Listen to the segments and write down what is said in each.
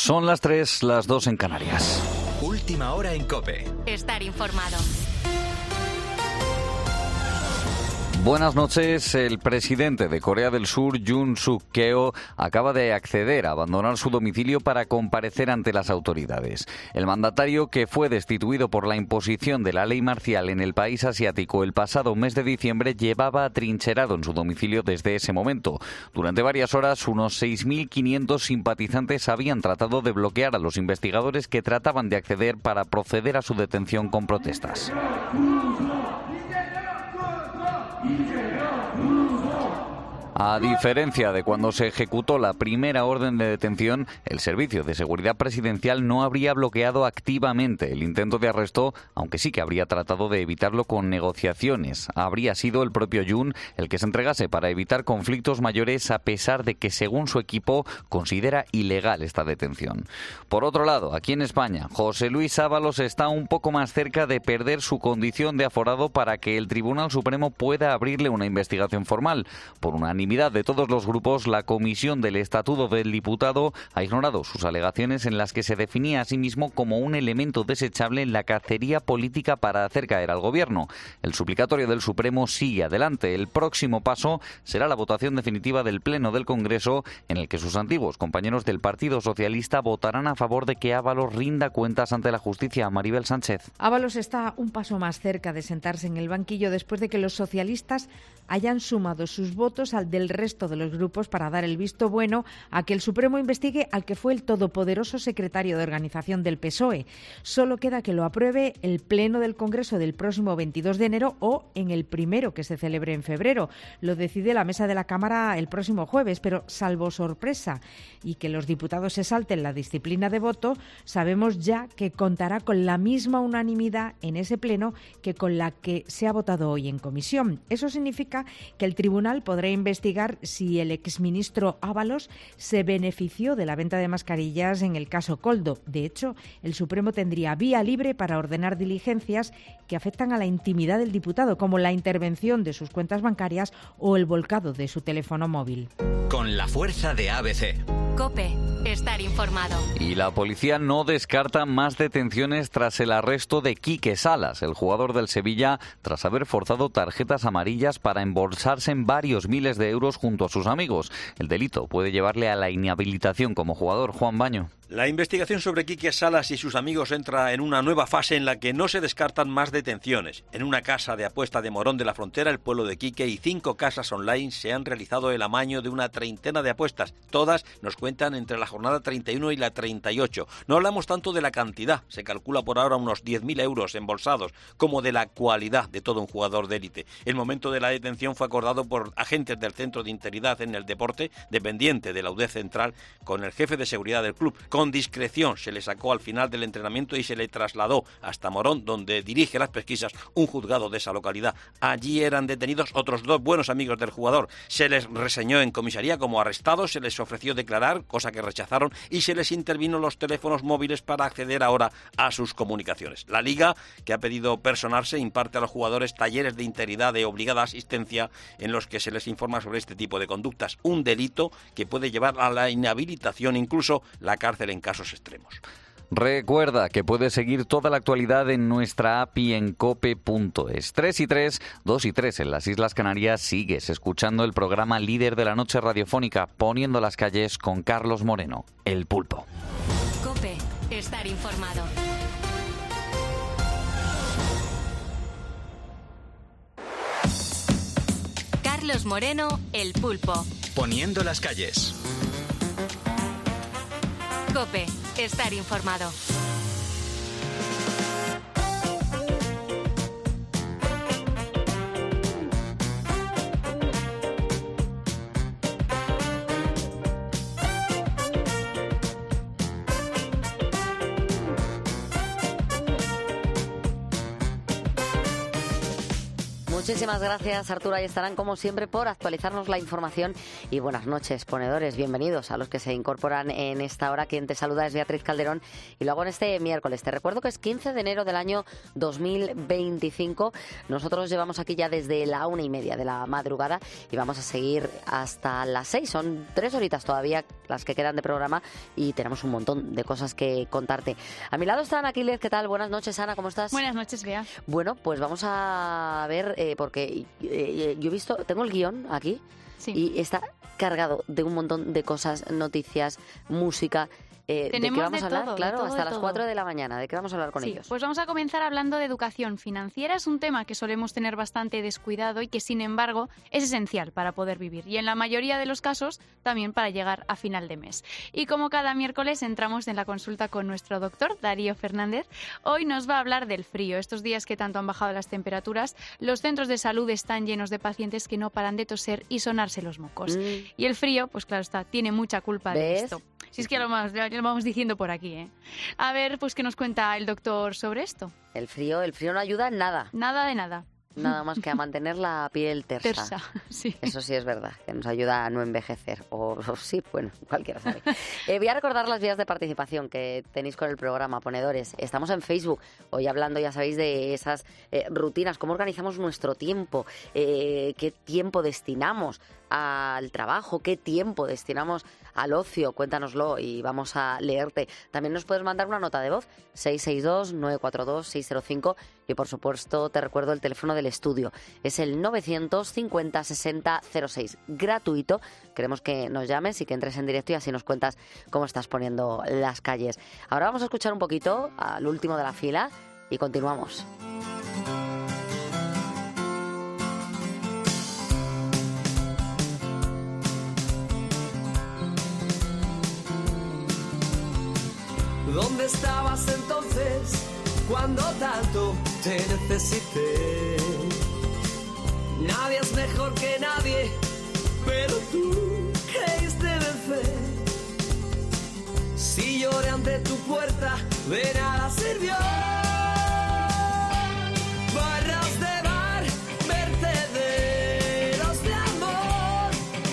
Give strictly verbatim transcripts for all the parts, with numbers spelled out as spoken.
Son las tres, las dos en Canarias. Última hora en COPE. Estar informado. Buenas noches. El presidente de Corea del Sur, Yoon Suk-yeol, acaba de acceder a abandonar su domicilio para comparecer ante las autoridades. El mandatario, que fue destituido por la imposición de la ley marcial en el país asiático el pasado mes de diciembre, llevaba atrincherado en su domicilio desde ese momento. Durante varias horas, unos seis mil quinientos simpatizantes habían tratado de bloquear a los investigadores que trataban de acceder para proceder a su detención con protestas. A diferencia de cuando se ejecutó la primera orden de detención, el Servicio de Seguridad Presidencial no habría bloqueado activamente el intento de arresto, aunque sí que habría tratado de evitarlo con negociaciones. Habría sido el propio Yoon el que se entregase para evitar conflictos mayores, a pesar de que, según su equipo, considera ilegal esta detención. Por otro lado, aquí en España, José Luis Ábalos está un poco más cerca de perder su condición de aforado para que el Tribunal Supremo pueda abrirle una investigación formal. Por unanimidad de todos los grupos, la Comisión del Estatuto del Diputado ha ignorado sus alegaciones en las que se definía a sí mismo como un elemento desechable en la cacería política para hacer caer al Gobierno. El suplicatorio del Supremo sigue adelante. El próximo paso será la votación definitiva del Pleno del Congreso, en el que sus antiguos compañeros del Partido Socialista votarán a favor de que Ábalos rinda cuentas ante la justicia. Maribel Sánchez. Ábalos está un paso más cerca de sentarse en el banquillo después de que los socialistas hayan sumado sus votos al del resto de los grupos para dar el visto bueno a que el Supremo investigue al que fue el todopoderoso secretario de organización del P S O E. Solo queda que lo apruebe el Pleno del Congreso del próximo veintidós de enero o en el primero que se celebre en febrero. Lo decide la mesa de la Cámara el próximo jueves, pero salvo sorpresa y que los diputados se salten la disciplina de voto, sabemos ya que contará con la misma unanimidad en ese Pleno que con la que se ha votado hoy en comisión. Eso significa que el tribunal podrá investigar si el exministro Ábalos se benefició de la venta de mascarillas en el caso Koldo. De hecho, el Supremo tendría vía libre para ordenar diligencias que afectan a la intimidad del diputado, como la intervención de sus cuentas bancarias o el volcado de su teléfono móvil. Con la fuerza de A B C. COPE. Estar informado. Y la policía no descarta más detenciones tras el arresto de Quique Salas, el jugador del Sevilla, tras haber forzado tarjetas amarillas para embolsarse en varios miles de euros junto a sus amigos. El delito puede llevarle a la inhabilitación como jugador. Juan Baño. La investigación sobre Quique Salas y sus amigos entra en una nueva fase en la que no se descartan más detenciones. En una casa de apuesta de Morón de la Frontera, el pueblo de Quique, y cinco casas online se han realizado el amaño de una treintena de apuestas. Todas nos cuentan entre la jornada treinta y uno y la treinta y ocho. No hablamos tanto de la cantidad, se calcula por ahora unos diez mil euros embolsados, como de la cualidad de todo un jugador de élite. El momento de la detención fue acordado por agentes del Centro de Integridad en el Deporte, dependiente de la U D Central, con el jefe de seguridad del club. Con discreción se le sacó al final del entrenamiento y se le trasladó hasta Morón, donde dirige las pesquisas un juzgado de esa localidad. Allí eran detenidos otros dos buenos amigos del jugador. Se les reseñó en comisaría como arrestados, se les ofreció declarar, cosa que rechazaron, y se les intervino los teléfonos móviles para acceder ahora a sus comunicaciones. La Liga, que ha pedido personarse, imparte a los jugadores talleres de integridad de obligada asistencia en los que se les informa sobre este tipo de conductas. Un delito que puede llevar a la inhabilitación, incluso la cárcel en casos extremos. Recuerda que puedes seguir toda la actualidad en nuestra app y en cope punto es. tres y tres, dos y tres en las Islas Canarias. Sigues escuchando el programa líder de la noche radiofónica, Poniendo las calles, con Carlos Moreno, El Pulpo. COPE. Estar informado. Carlos Moreno, El Pulpo. Poniendo las calles. COPE. Estar informado. Muchísimas gracias, Arturo. Ahí estarán, como siempre, por actualizarnos la información. Y buenas noches, ponedores. Bienvenidos a los que se incorporan en esta hora. Quien te saluda es Beatriz Calderón y lo hago en este miércoles. Te recuerdo que es quince de enero del año dos mil veinticinco. Nosotros llevamos aquí ya desde la una y media de la madrugada y vamos a seguir hasta las seis. Son tres horitas todavía las que quedan de programa y tenemos un montón de cosas que contarte. A mi lado está Ana Aquiles. ¿Qué tal? Buenas noches, Ana. ¿Cómo estás? Buenas noches, Bea. Bueno, pues vamos a ver, eh, porque eh, yo he visto, tengo el guión aquí Sí. y está cargado de un montón de cosas, noticias, música. Eh, ¿De qué Tenemos vamos de a hablar? todo, de Claro, todo, hasta de las todo. cuatro de la mañana. ¿De qué vamos a hablar con Sí, ellos? pues vamos a comenzar hablando de educación financiera. Es un tema que solemos tener bastante descuidado y que, sin embargo, es esencial para poder vivir y, en la mayoría de los casos, también para llegar a final de mes. Y como cada miércoles entramos en la consulta con nuestro doctor, Darío Fernández, hoy nos va a hablar del frío. Estos días que tanto han bajado las temperaturas, los centros de salud están llenos de pacientes que no paran de toser y sonarse los mocos. Mm. Y el frío, pues claro está, tiene mucha culpa de ¿Ves? esto. Si es que lo vamos, ya lo vamos diciendo por aquí, ¿eh? A ver, pues, ¿qué nos cuenta el doctor sobre esto? El frío, el frío no ayuda en nada. Nada de nada. Nada más que a mantener la piel tersa. Tersa, sí. Eso sí es verdad, que nos ayuda a no envejecer. O, o sí, bueno, cualquiera sabe. Eh, voy a recordar las vías de participación que tenéis con el programa, ponedores. Estamos en Facebook, hoy hablando, ya sabéis, de esas eh, rutinas, cómo organizamos nuestro tiempo, eh, qué tiempo destinamos al trabajo, qué tiempo destinamos al ocio, cuéntanoslo y vamos a leerte. También nos puedes mandar una nota de voz, seis seis dos, nueve cuatro dos, seis cero cinco, y por supuesto te recuerdo el teléfono del estudio, es el novecientos cincuenta sesenta cero seis, gratuito. Queremos que nos llames y que entres en directo y así nos cuentas cómo estás poniendo las calles. Ahora vamos a escuchar un poquito al último de la fila y continuamos. ¿Dónde estabas entonces cuando tanto te necesité? Nadie es mejor que nadie, pero tú creíste vencer. Si lloré ante tu puerta, de nada sirvió. Barras de bar, vertederos de amor.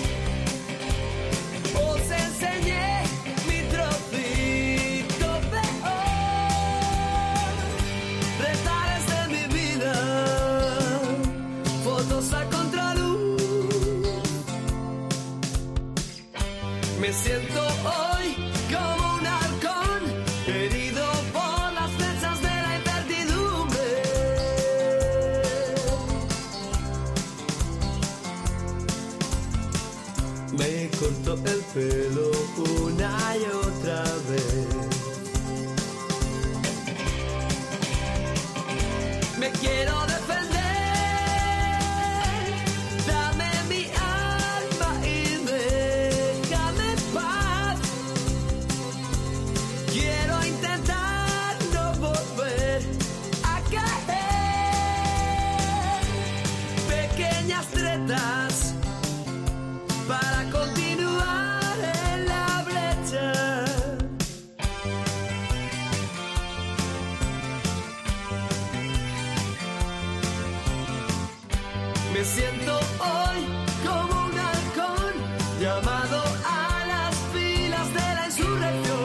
Os enseñé mi trocito peor. Retares de mi vida, fotos a contraluz. Me siento hoy como un halcón, herido por las flechas de la incertidumbre. Me corto el pelo una y otra vez. Me quiero defender. Dame mi alma y déjame en paz. Quiero intentar no volver a caer. Pequeñas tretas para continuar en la brecha. Me siento hoy como un halcón llamado a las filas de la insurrección.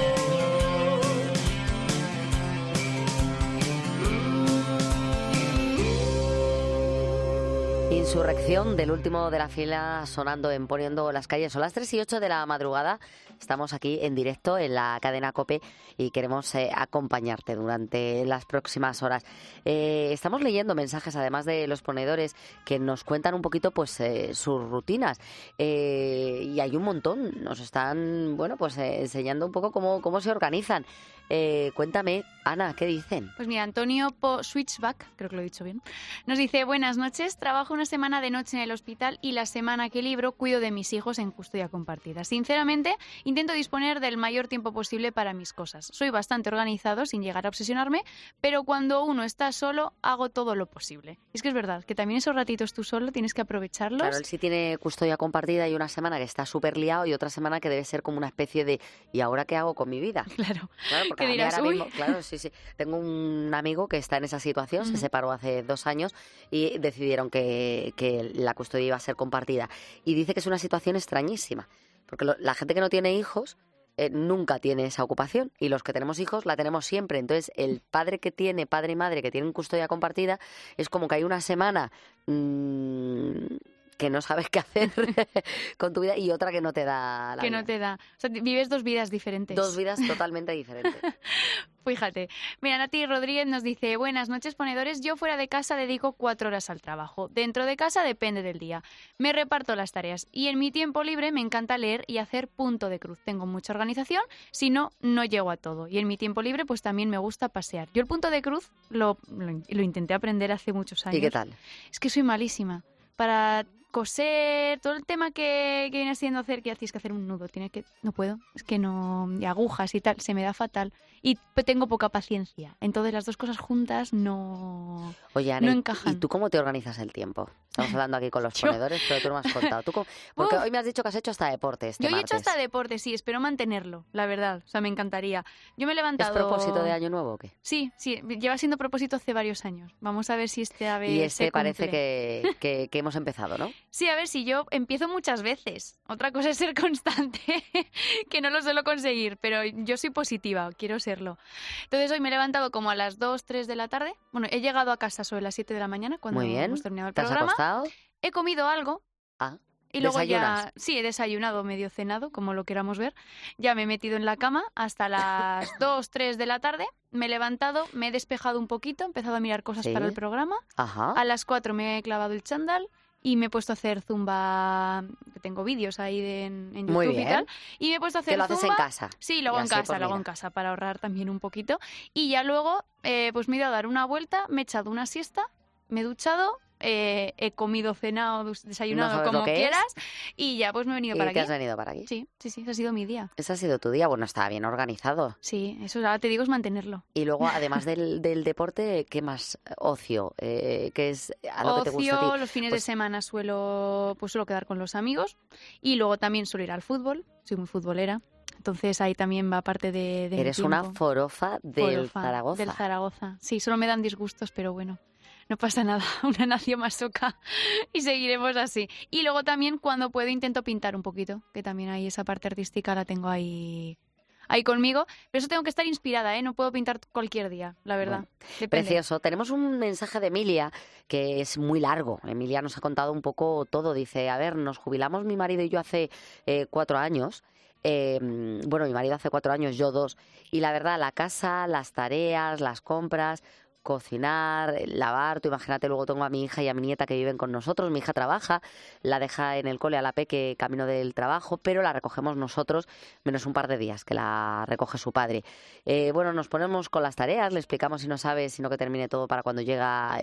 Insurrección del último de la fila sonando en Poniendo las calles. Son las tres y ocho de la madrugada. Estamos aquí en directo en la cadena COPE y queremos eh, acompañarte durante las próximas horas. Eh, estamos leyendo mensajes, además de los ponedores, que nos cuentan un poquito pues eh, sus rutinas. Eh, y hay un montón. Nos están, bueno, pues eh, enseñando un poco cómo, cómo se organizan. Eh, cuéntame, Ana, ¿qué dicen? Pues mira, Antonio Po Switchback, creo que lo he dicho bien, nos dice: buenas noches, trabajo una semana de de noche en el hospital y la semana que libro cuido de mis hijos en custodia compartida. Sinceramente, intento disponer del mayor tiempo posible para mis cosas. Soy bastante organizado sin llegar a obsesionarme, pero cuando uno está solo, hago todo lo posible. Es que es verdad, que también esos ratitos tú solo tienes que aprovecharlos. Claro, él sí tiene custodia compartida y una semana que está súper liado y otra semana que debe ser como una especie de ¿y ahora qué hago con mi vida? Claro, claro porque que dirás, ahora uy. mismo, claro, sí, sí. Tengo un amigo que está en esa situación, uh-huh. se separó hace dos años y decidieron que, que la custodia iba a ser compartida. Y dice que es una situación extrañísima, porque lo, la gente que no tiene hijos eh, nunca tiene esa ocupación y los que tenemos hijos la tenemos siempre. Entonces, el padre que tiene, padre y madre que tienen custodia compartida, es como que hay una semana Mmm, que no sabes qué hacer con tu vida y otra que no te da la Que vida. no te da. O sea, vives dos vidas diferentes. Dos vidas totalmente diferentes. Fíjate. Mira, Nati Rodríguez nos dice, buenas noches, ponedores. Yo fuera de casa dedico cuatro horas al trabajo. Dentro de casa depende del día. Me reparto las tareas. Y en mi tiempo libre me encanta leer y hacer punto de cruz. Tengo mucha organización, si no, no llego a todo. Y en mi tiempo libre, pues también me gusta pasear. Yo el punto de cruz lo, lo, lo intenté aprender hace muchos años. ¿Y qué tal? Es que soy malísima. Para coser, todo el tema que, que viene siendo hacer, que tienes que hacer un nudo, tiene que, no puedo, es que no, y agujas y tal, se me da fatal y tengo poca paciencia, entonces las dos cosas juntas no, Oye, Ana, no encajan. ¿y tú cómo te organizas el tiempo? Estamos hablando aquí con los Yo... ponedores, pero tú no me has contado. ¿Tú cómo... Porque Uf. hoy me has dicho que has hecho hasta deporte este Yo he martes. hecho hasta deporte, sí, espero mantenerlo, la verdad, o sea, me encantaría. Yo me he levantado... ¿Es propósito de año nuevo o qué? Sí, sí, lleva siendo propósito hace varios años. Vamos a ver si este ave Y este se parece cumple. que, que, que hemos empezado, ¿no? Sí, a ver, si yo empiezo muchas veces. Otra cosa es ser constante, que no lo suelo conseguir, pero yo soy positiva, quiero serlo. Entonces hoy me he levantado como a las dos, tres de la tarde. Bueno, he llegado a casa sobre las siete de la mañana cuando Muy bien. hemos terminado el ¿Te has programa. acostado? He comido algo. Ah, y luego ¿desayunas? ya, sí, he desayunado, medio cenado, como lo queramos ver. Ya me he metido en la cama hasta las dos, tres de la tarde. Me he levantado, me he despejado un poquito, he empezado a mirar cosas ¿Sí? para el programa. Ajá. A las cuatro me he clavado el chándal y me he puesto a hacer zumba, que tengo vídeos ahí de, en, en YouTube Muy y bien. tal. Y me he puesto a hacer ¿Que lo haces zumba. en casa? Sí, lo hago Y en así, casa, pues lo hago mira. en casa para ahorrar también un poquito. Y ya luego, eh, pues me he ido a dar una vuelta, me he echado una siesta, me he duchado, eh, he comido, cenado, dus- No desayunado, sabes como lo que es. quieras, y ya pues me he venido ¿Y para te aquí. has venido para aquí? Sí, sí, sí, ese ha sido mi día. Ese ha sido tu día. Bueno, estaba bien organizado. Sí, eso ahora te digo es mantenerlo. Y luego, además del, del deporte, ¿qué más? Ocio, eh, ¿qué es algo que te gusta a Ocio, ti? los fines Pues- de semana suelo, pues suelo quedar con los amigos y luego también suelo ir al fútbol, soy muy futbolera, entonces ahí también va parte de, de mi Eres una tiempo. forofa del Forofa, Zaragoza. Del Zaragoza, sí, solo me dan disgustos, pero bueno, no pasa nada, una nación más soca y seguiremos así. Y luego también cuando puedo intento pintar un poquito, que también ahí esa parte artística la tengo ahí... ahí conmigo, pero eso tengo que estar inspirada, ¿eh? No puedo pintar cualquier día, la verdad. Depende. Precioso. Tenemos un mensaje de Emilia que es muy largo. Emilia nos ha contado un poco todo. Dice, a ver, nos jubilamos mi marido y yo hace eh, cuatro años. Eh, bueno, mi marido hace cuatro años, yo dos. Y la verdad, la casa, las tareas, las compras, cocinar, lavar. Tú imagínate, luego tengo a mi hija y a mi nieta que viven con nosotros. Mi hija trabaja, la deja en el cole a la peque camino del trabajo, pero la recogemos nosotros menos un par de días que la recoge su padre. Eh, bueno, nos ponemos con las tareas, le explicamos si no sabe, sino que termine todo para cuando llega,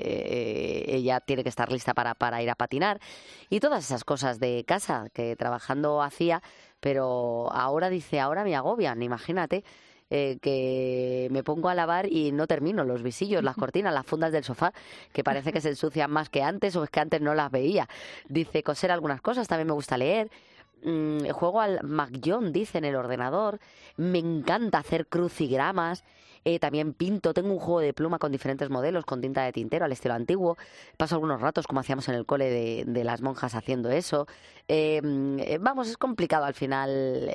eh, ella tiene que estar lista para, para ir a patinar. Y todas esas cosas de casa que trabajando hacía, pero ahora dice, ahora me agobian, imagínate. Eh, que me pongo a lavar y no termino los visillos, las cortinas, las fundas del sofá, que parece que se ensucian más que antes o es que antes no las veía. Dice coser algunas cosas, también me gusta leer. Mm, juego al Mahjong, dice, en el ordenador. Me encanta hacer crucigramas. Eh, también pinto, tengo un juego de pluma con diferentes modelos, con tinta de tintero al estilo antiguo. Paso algunos ratos, como hacíamos en el cole de, de las monjas, haciendo eso. Eh, eh, vamos, es complicado al final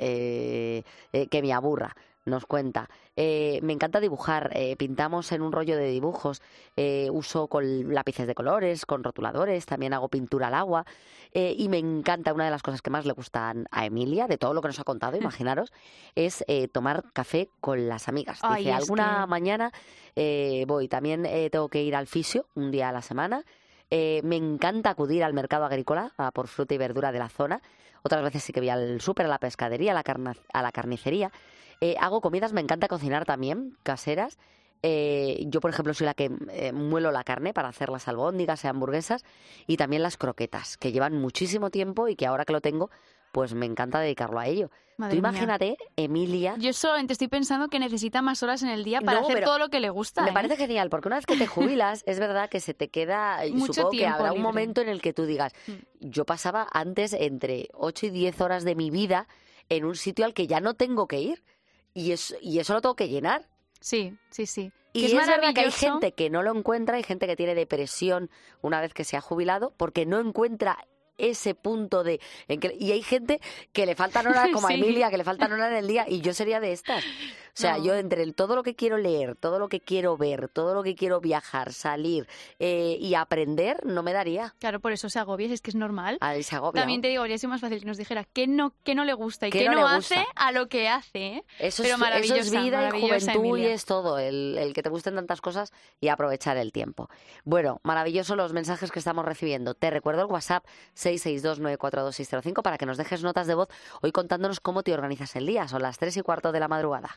eh, eh, que me aburra. Nos cuenta. Eh, me encanta dibujar. Eh, pintamos en un rollo de dibujos. Eh, uso con lápices de colores, con rotuladores. También hago pintura al agua. Eh, y me encanta, una de las cosas que más le gustan a Emilia, de todo lo que nos ha contado, imaginaros, es eh, tomar café con las amigas. Ay, Dice, es alguna que- mañana eh, voy. También eh, tengo que ir al fisio un día a la semana. Eh, me encanta acudir al mercado agrícola a por fruta y verdura de la zona. Otras veces sí que voy al súper, a la pescadería, a la, carna- a la carnicería. Eh, hago comidas, me encanta cocinar también, caseras. Eh, yo, por ejemplo, soy la que eh, muelo la carne para hacer las albóndigas y hamburguesas, y también las croquetas, que llevan muchísimo tiempo y que ahora que lo tengo, pues me encanta dedicarlo a ello. Madre Tú mía. imagínate, Emilia... Yo solamente estoy pensando que necesita más horas en el día para No, hacer pero todo lo que le gusta. Me ¿eh? parece genial, porque una vez que te jubilas, es verdad que se te queda... y Mucho supongo que tiempo habrá un libre. momento en el que tú digas, Mm. yo pasaba antes entre ocho y diez horas de mi vida en un sitio al que ya no tengo que ir, y eso, y eso lo tengo que llenar. Sí, sí, sí. Y Que es, verdad que hay maravilloso. gente que no lo encuentra, hay gente que tiene depresión una vez que se ha jubilado porque no encuentra ese punto de... En que, y hay gente que le faltan horas, como a Sí. Emilia, que le faltan horas en el día, y yo sería de estas. O sea, No. yo entre el, todo lo que quiero leer, todo lo que quiero ver, todo lo que quiero viajar, salir eh, y aprender, no me daría. Claro, por eso se agobia, si es que es normal. Ahí se agobia. También te digo, habría sido más fácil que nos dijera qué no, qué no le gusta y ¿Qué qué no no, le hace gusta? a lo que hace. ¿eh? Eso Pero es, eso maravillosa, es vida y maravillosa, juventud y Emilia. es todo, el, el que te gusten tantas cosas y aprovechar el tiempo. Bueno, maravilloso los mensajes que estamos recibiendo. Te recuerdo el WhatsApp seis seis dos nueve cuatro dos seis cero cinco para que nos dejes notas de voz hoy contándonos cómo te organizas el día. Son las tres y cuarto de la madrugada.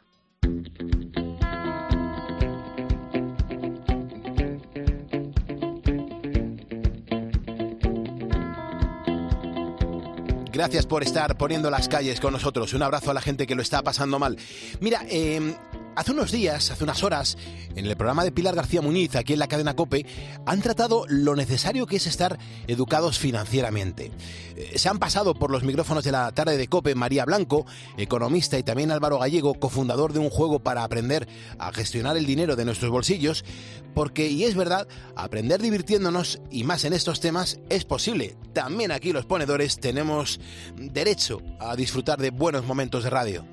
Gracias por estar poniendo las calles con nosotros. Un abrazo a la gente que lo está pasando mal. Mira, eh, hace unos días, hace unas horas, en el programa de Pilar García Muñiz, aquí en la cadena COPE, han tratado lo necesario que es estar educados financieramente. Eh, se han pasado por los micrófonos de la tarde de COPE María Blanco, economista, y también Álvaro Gallego, cofundador de un juego para aprender a gestionar el dinero de nuestros bolsillos, porque, y es verdad, aprender divirtiéndonos, y más en estos temas, es posible. También aquí los ponedores tenemos derecho a disfrutar de buenos momentos de radio.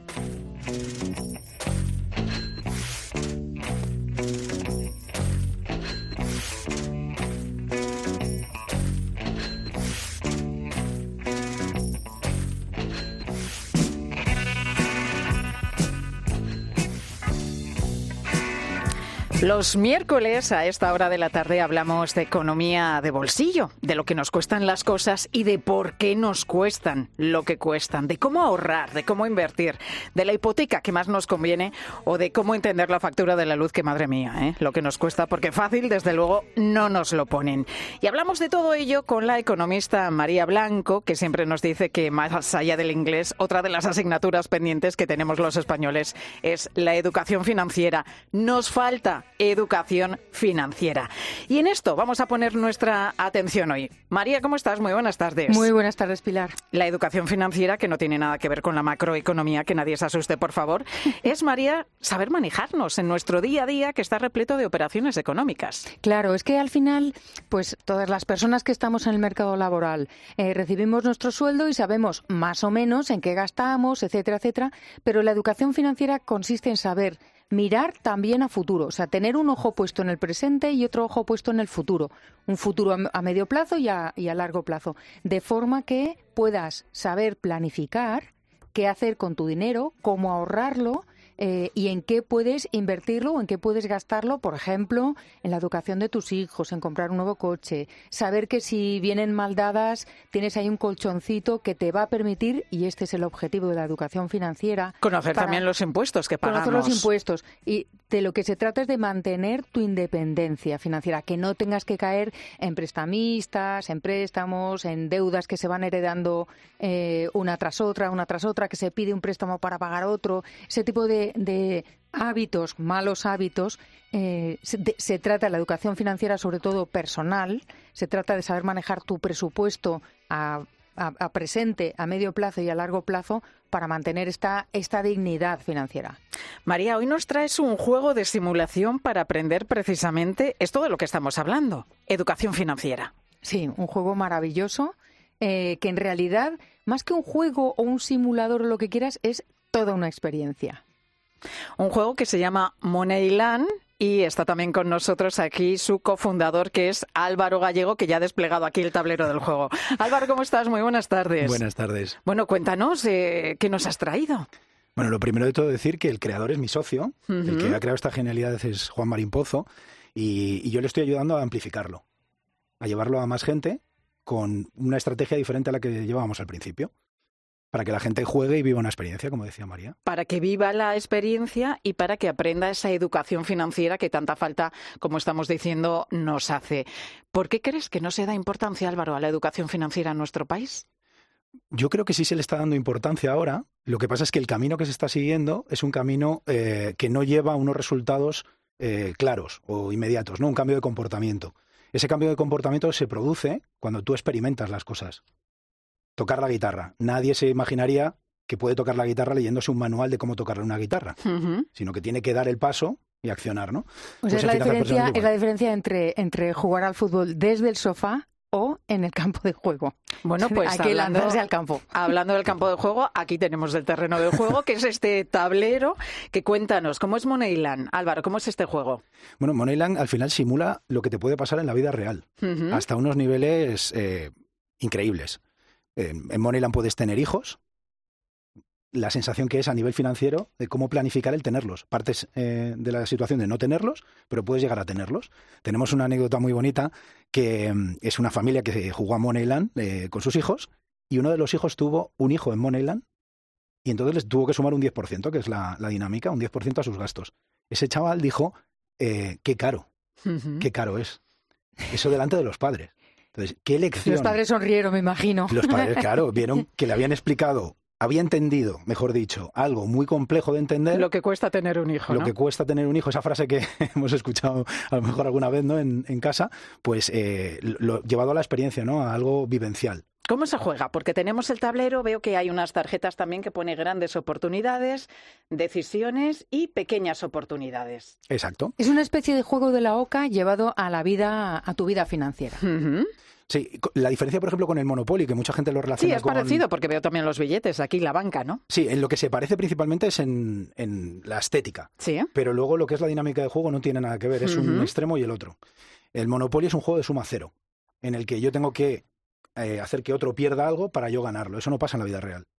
Los miércoles a esta hora de la tarde hablamos de economía de bolsillo, de lo que nos cuestan las cosas y de por qué nos cuestan lo que cuestan, de cómo ahorrar, de cómo invertir, de la hipoteca que más nos conviene o de cómo entender la factura de la luz, que madre mía, ¿eh? Lo que nos cuesta, porque fácil desde luego no nos lo ponen. Y hablamos de todo ello con la economista María Blanco, que siempre nos dice que más allá del inglés, otra de las asignaturas pendientes que tenemos los españoles es la educación financiera. Nos falta educación financiera. Y en esto vamos a poner nuestra atención hoy. María, ¿cómo estás? Muy buenas tardes. Muy buenas tardes, Pilar. La educación financiera, que no tiene nada que ver con la macroeconomía, que nadie se asuste, por favor, es, María, saber manejarnos en nuestro día a día, que está repleto de operaciones económicas. Claro, es que al final, pues todas las personas que estamos en el mercado laboral eh, recibimos nuestro sueldo y sabemos más o menos en qué gastamos, etcétera, etcétera, pero la educación financiera consiste en saber mirar también a futuro, o sea, tener un ojo puesto en el presente y otro ojo puesto en el futuro, un futuro a medio plazo y a, y a largo plazo, de forma que puedas saber planificar qué hacer con tu dinero, cómo ahorrarlo, eh, y en qué puedes invertirlo o en qué puedes gastarlo, por ejemplo, en la educación de tus hijos, en comprar un nuevo coche, saber que si vienen mal dadas tienes ahí un colchoncito que te va a permitir, y este es el objetivo de la educación financiera. Conocer para también los impuestos que pagamos. Conocer los impuestos. Y de lo que se trata es de mantener tu independencia financiera, que no tengas que caer en prestamistas, en préstamos, en deudas que se van heredando eh, una tras otra, una tras otra, que se pide un préstamo para pagar otro, ese tipo de, de hábitos, malos hábitos. Eh, se, de, se trata de la educación financiera, sobre todo personal, se trata de saber manejar tu presupuesto a A, a presente, a medio plazo y a largo plazo para mantener esta, esta dignidad financiera. María, hoy nos traes un juego de simulación para aprender precisamente esto de lo que estamos hablando, educación financiera. Sí, un juego maravilloso eh, que en realidad, más que un juego o un simulador o lo que quieras, es toda una experiencia. Un juego que se llama Moneyland. Y está también con nosotros aquí su cofundador, que es Álvaro Gallego, que ya ha desplegado aquí el tablero del juego. Álvaro, ¿cómo estás? Muy buenas tardes. Buenas tardes. Bueno, cuéntanos, eh, ¿qué nos has traído? Bueno, lo primero de todo decir que el creador es mi socio. Uh-huh. El que ha creado esta genialidad es Juan Marín Pozo. Y, y yo le estoy ayudando a amplificarlo, a llevarlo a más gente con una estrategia diferente a la que llevábamos al principio. para que la gente juegue y viva una experiencia, como decía María. Para que viva la experiencia y para que aprenda esa educación financiera que tanta falta, como estamos diciendo, nos hace. ¿Por qué crees que no se da importancia, Álvaro, a la educación financiera en nuestro país? Yo creo que sí se le está dando importancia ahora. Lo que pasa es que el camino que se está siguiendo es un camino eh, que no lleva a unos resultados eh, claros o inmediatos, ¿no? Un cambio de comportamiento. Ese cambio de comportamiento se produce cuando tú experimentas las cosas. Tocar la guitarra. Nadie se imaginaría que puede tocar la guitarra leyéndose un manual de cómo tocar una guitarra, uh-huh. sino que tiene que dar el paso y accionar, ¿no? O sea, pues es, la diferencia, es la diferencia entre, entre jugar al fútbol desde el sofá o en el campo de juego. Bueno, pues hay que hablando, lanzarse al campo. Hablando del campo de juego, aquí tenemos el terreno de juego, que es este tablero. Que cuéntanos, ¿cómo es Moneyland? Álvaro, ¿cómo es este juego? Bueno, Moneyland al final simula lo que te puede pasar en la vida real, uh-huh. hasta unos niveles eh, increíbles. Eh, en Moneyland puedes tener hijos. La sensación que es a nivel financiero de cómo planificar el tenerlos. Partes eh, de la situación de no tenerlos, pero puedes llegar a tenerlos. Tenemos una anécdota muy bonita que eh, es una familia que jugó a Moneyland eh, con sus hijos y uno de los hijos tuvo un hijo en Moneyland y entonces les tuvo que sumar un diez por ciento, que es la, la dinámica, un diez por ciento a sus gastos. Ese chaval dijo, eh, qué caro, uh-huh. qué caro es. Eso delante de los padres. Entonces, ¿qué lección? Los padres sonrieron, me imagino. Los padres, claro, vieron que le habían explicado, había entendido, mejor dicho, algo muy complejo de entender. Lo que cuesta tener un hijo, Lo ¿no? que cuesta tener un hijo, esa frase que hemos escuchado a lo mejor alguna vez, ¿no? en, en casa, pues eh, lo llevado a la experiencia, ¿no? A algo vivencial. ¿Cómo se juega? Porque tenemos el tablero, veo que hay unas tarjetas también que pone grandes oportunidades, decisiones y pequeñas oportunidades. Exacto. Es una especie de juego de la oca llevado a la vida, a tu vida financiera. Uh-huh. Sí, la diferencia, por ejemplo, con el Monopoly, que mucha gente lo relaciona Sí, es con... parecido, porque veo también los billetes, aquí la banca, ¿no? Sí, en lo que se parece principalmente es en, en la estética. Sí. Pero luego lo que es la dinámica de juego no tiene nada que ver, es uh-huh. un extremo y el otro. El Monopoly es un juego de suma cero, en el que yo tengo que eh, hacer que otro pierda algo para yo ganarlo. Eso no pasa en la vida real,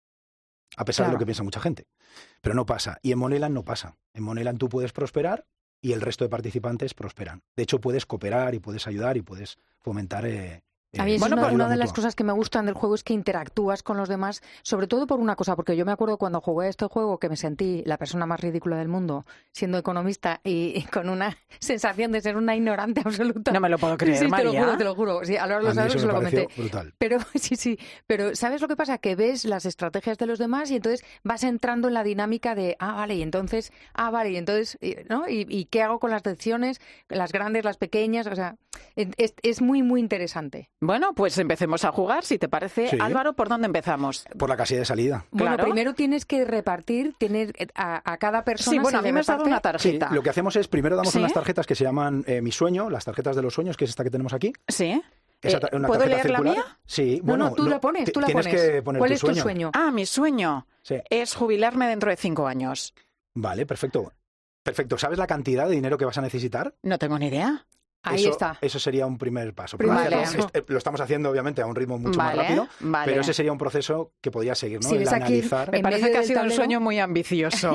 a pesar claro. de lo que piensa mucha gente. Pero no pasa. Y en Moneyland no pasa. En Moneyland tú puedes prosperar y el resto de participantes prosperan. De hecho, puedes cooperar y puedes ayudar y puedes fomentar... Eh, A mí es bueno, una, una de las cosas que me gustan del juego es que interactúas con los demás, sobre todo por una cosa, porque yo me acuerdo cuando jugué a este juego que me sentí la persona más ridícula del mundo, siendo economista y, y con una sensación de ser una ignorante absoluta. No me lo puedo creer, sí, María. te lo juro, te lo juro. Sí, ahora lo sabes, se lo comenté. Brutal. Pero sí, sí. Pero ¿sabes lo que pasa? Que ves las estrategias de los demás y entonces vas entrando en la dinámica de, ah, vale, y entonces, ah, vale, y entonces, ¿no? ¿Y, y qué hago con las decisiones? Las grandes, las pequeñas, o sea, es, es muy, muy interesante. Bueno, pues empecemos a jugar, si te parece. Sí. Álvaro, ¿por dónde empezamos? Por la casilla de salida. Bueno, claro. primero tienes que repartir, tener a, a cada persona. Sí, bueno, se a mí me has dado una tarjeta. Sí, lo que hacemos es, primero damos ¿Sí? unas tarjetas que se llaman eh, Mi Sueño, las tarjetas de los sueños, que es esta que tenemos aquí. Sí. Esa, eh, una ¿Puedo leer circular. la mía? Sí, no, bueno. No, tú lo, la pones, tú la tienes pones. Que poner ¿Cuál tu es sueño? tu sueño? Ah, mi sueño sí. es jubilarme dentro de cinco años. Vale, perfecto. Perfecto. ¿Sabes la cantidad de dinero que vas a necesitar? No tengo ni idea. Ahí eso, está. Eso sería un primer paso. Vale. Este, lo estamos haciendo, obviamente, a un ritmo mucho vale, más rápido, vale. pero ese sería un proceso que podría seguir, ¿no? Si el ves aquí, analizar. Me parece que ha sido tablero, un sueño muy ambicioso.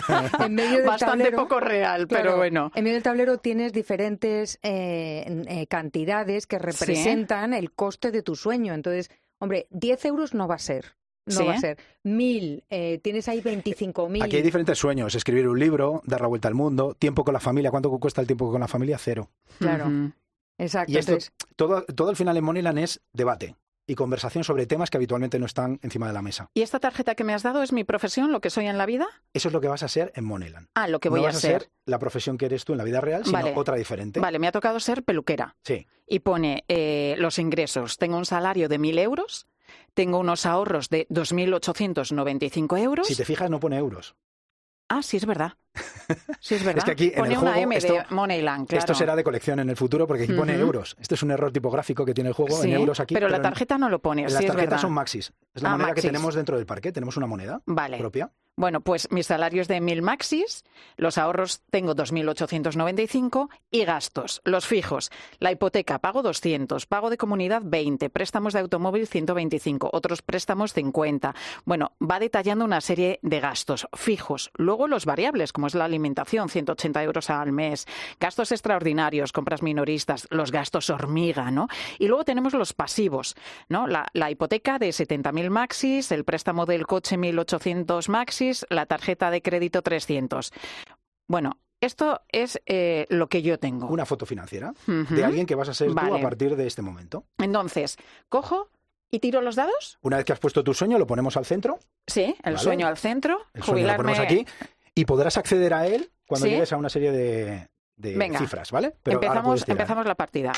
en medio del Bastante tablero, poco real, claro, pero bueno. En medio del tablero tienes diferentes eh, eh, cantidades que representan ¿Sí? el coste de tu sueño. Entonces, hombre, diez euros no va a ser. No ¿Sí? va a ser. Mil, eh, tienes ahí veinticinco mil. Aquí hay diferentes sueños. Escribir un libro, dar la vuelta al mundo, tiempo con la familia. ¿Cuánto cuesta el tiempo con la familia? Cero. Claro. Uh-huh. Exacto. Y esto, Entonces... todo, todo al final en Moneyland es debate y conversación sobre temas que habitualmente no están encima de la mesa. ¿Y esta tarjeta que me has dado es mi profesión, lo que soy en la vida? Eso es lo que vas a ser en Moneyland. Ah, lo que voy no a vas ser. a ser la profesión que eres tú en la vida real, sino vale. otra diferente. Vale, me ha tocado ser peluquera. Sí. Y pone eh, los ingresos. Tengo un salario de mil euros, tengo unos ahorros de dos mil ochocientos noventa y cinco euros. Si te fijas, no pone euros. Ah, sí, es verdad. Sí, es verdad. Es que aquí pone en el juego, una M esto, de Moneyland, claro. Esto será de colección en el futuro porque aquí uh-huh. pone euros. Este es un error tipográfico que tiene el juego sí, en euros aquí. Pero, pero la tarjeta en, no lo pone, en sí Las es tarjetas verdad. son maxis. Es la ah, moneda maxis. que tenemos dentro del parque. Tenemos una moneda vale. propia. Bueno, pues mi salario es de mil maxis, los ahorros tengo dos mil ochocientos noventa y cinco y gastos, los fijos. La hipoteca pago doscientos, pago de comunidad veinte, préstamos de automóvil ciento veinticinco, otros préstamos cincuenta. Bueno, va detallando una serie de gastos fijos. Luego los variables, como es la alimentación, ciento ochenta euros al mes, gastos extraordinarios, compras minoristas, los gastos hormiga, ¿no? Y luego tenemos los pasivos, ¿no? La, la hipoteca de setenta mil maxis, el préstamo del coche mil ochocientos maxis, la tarjeta de crédito trescientos. Bueno, esto es eh, lo que yo tengo. Una foto financiera uh-huh. de alguien que vas a ser vale. tú a partir de este momento. Entonces, cojo y tiro los dados. Una vez que has puesto tu sueño, lo ponemos al centro. Sí, el ¿vale? sueño al centro. El sueño jubilarme... lo ponemos aquí y podrás acceder a él cuando ¿Sí? llegues a una serie de, de Venga. cifras, ¿vale? Pero empezamos, empezamos la partida.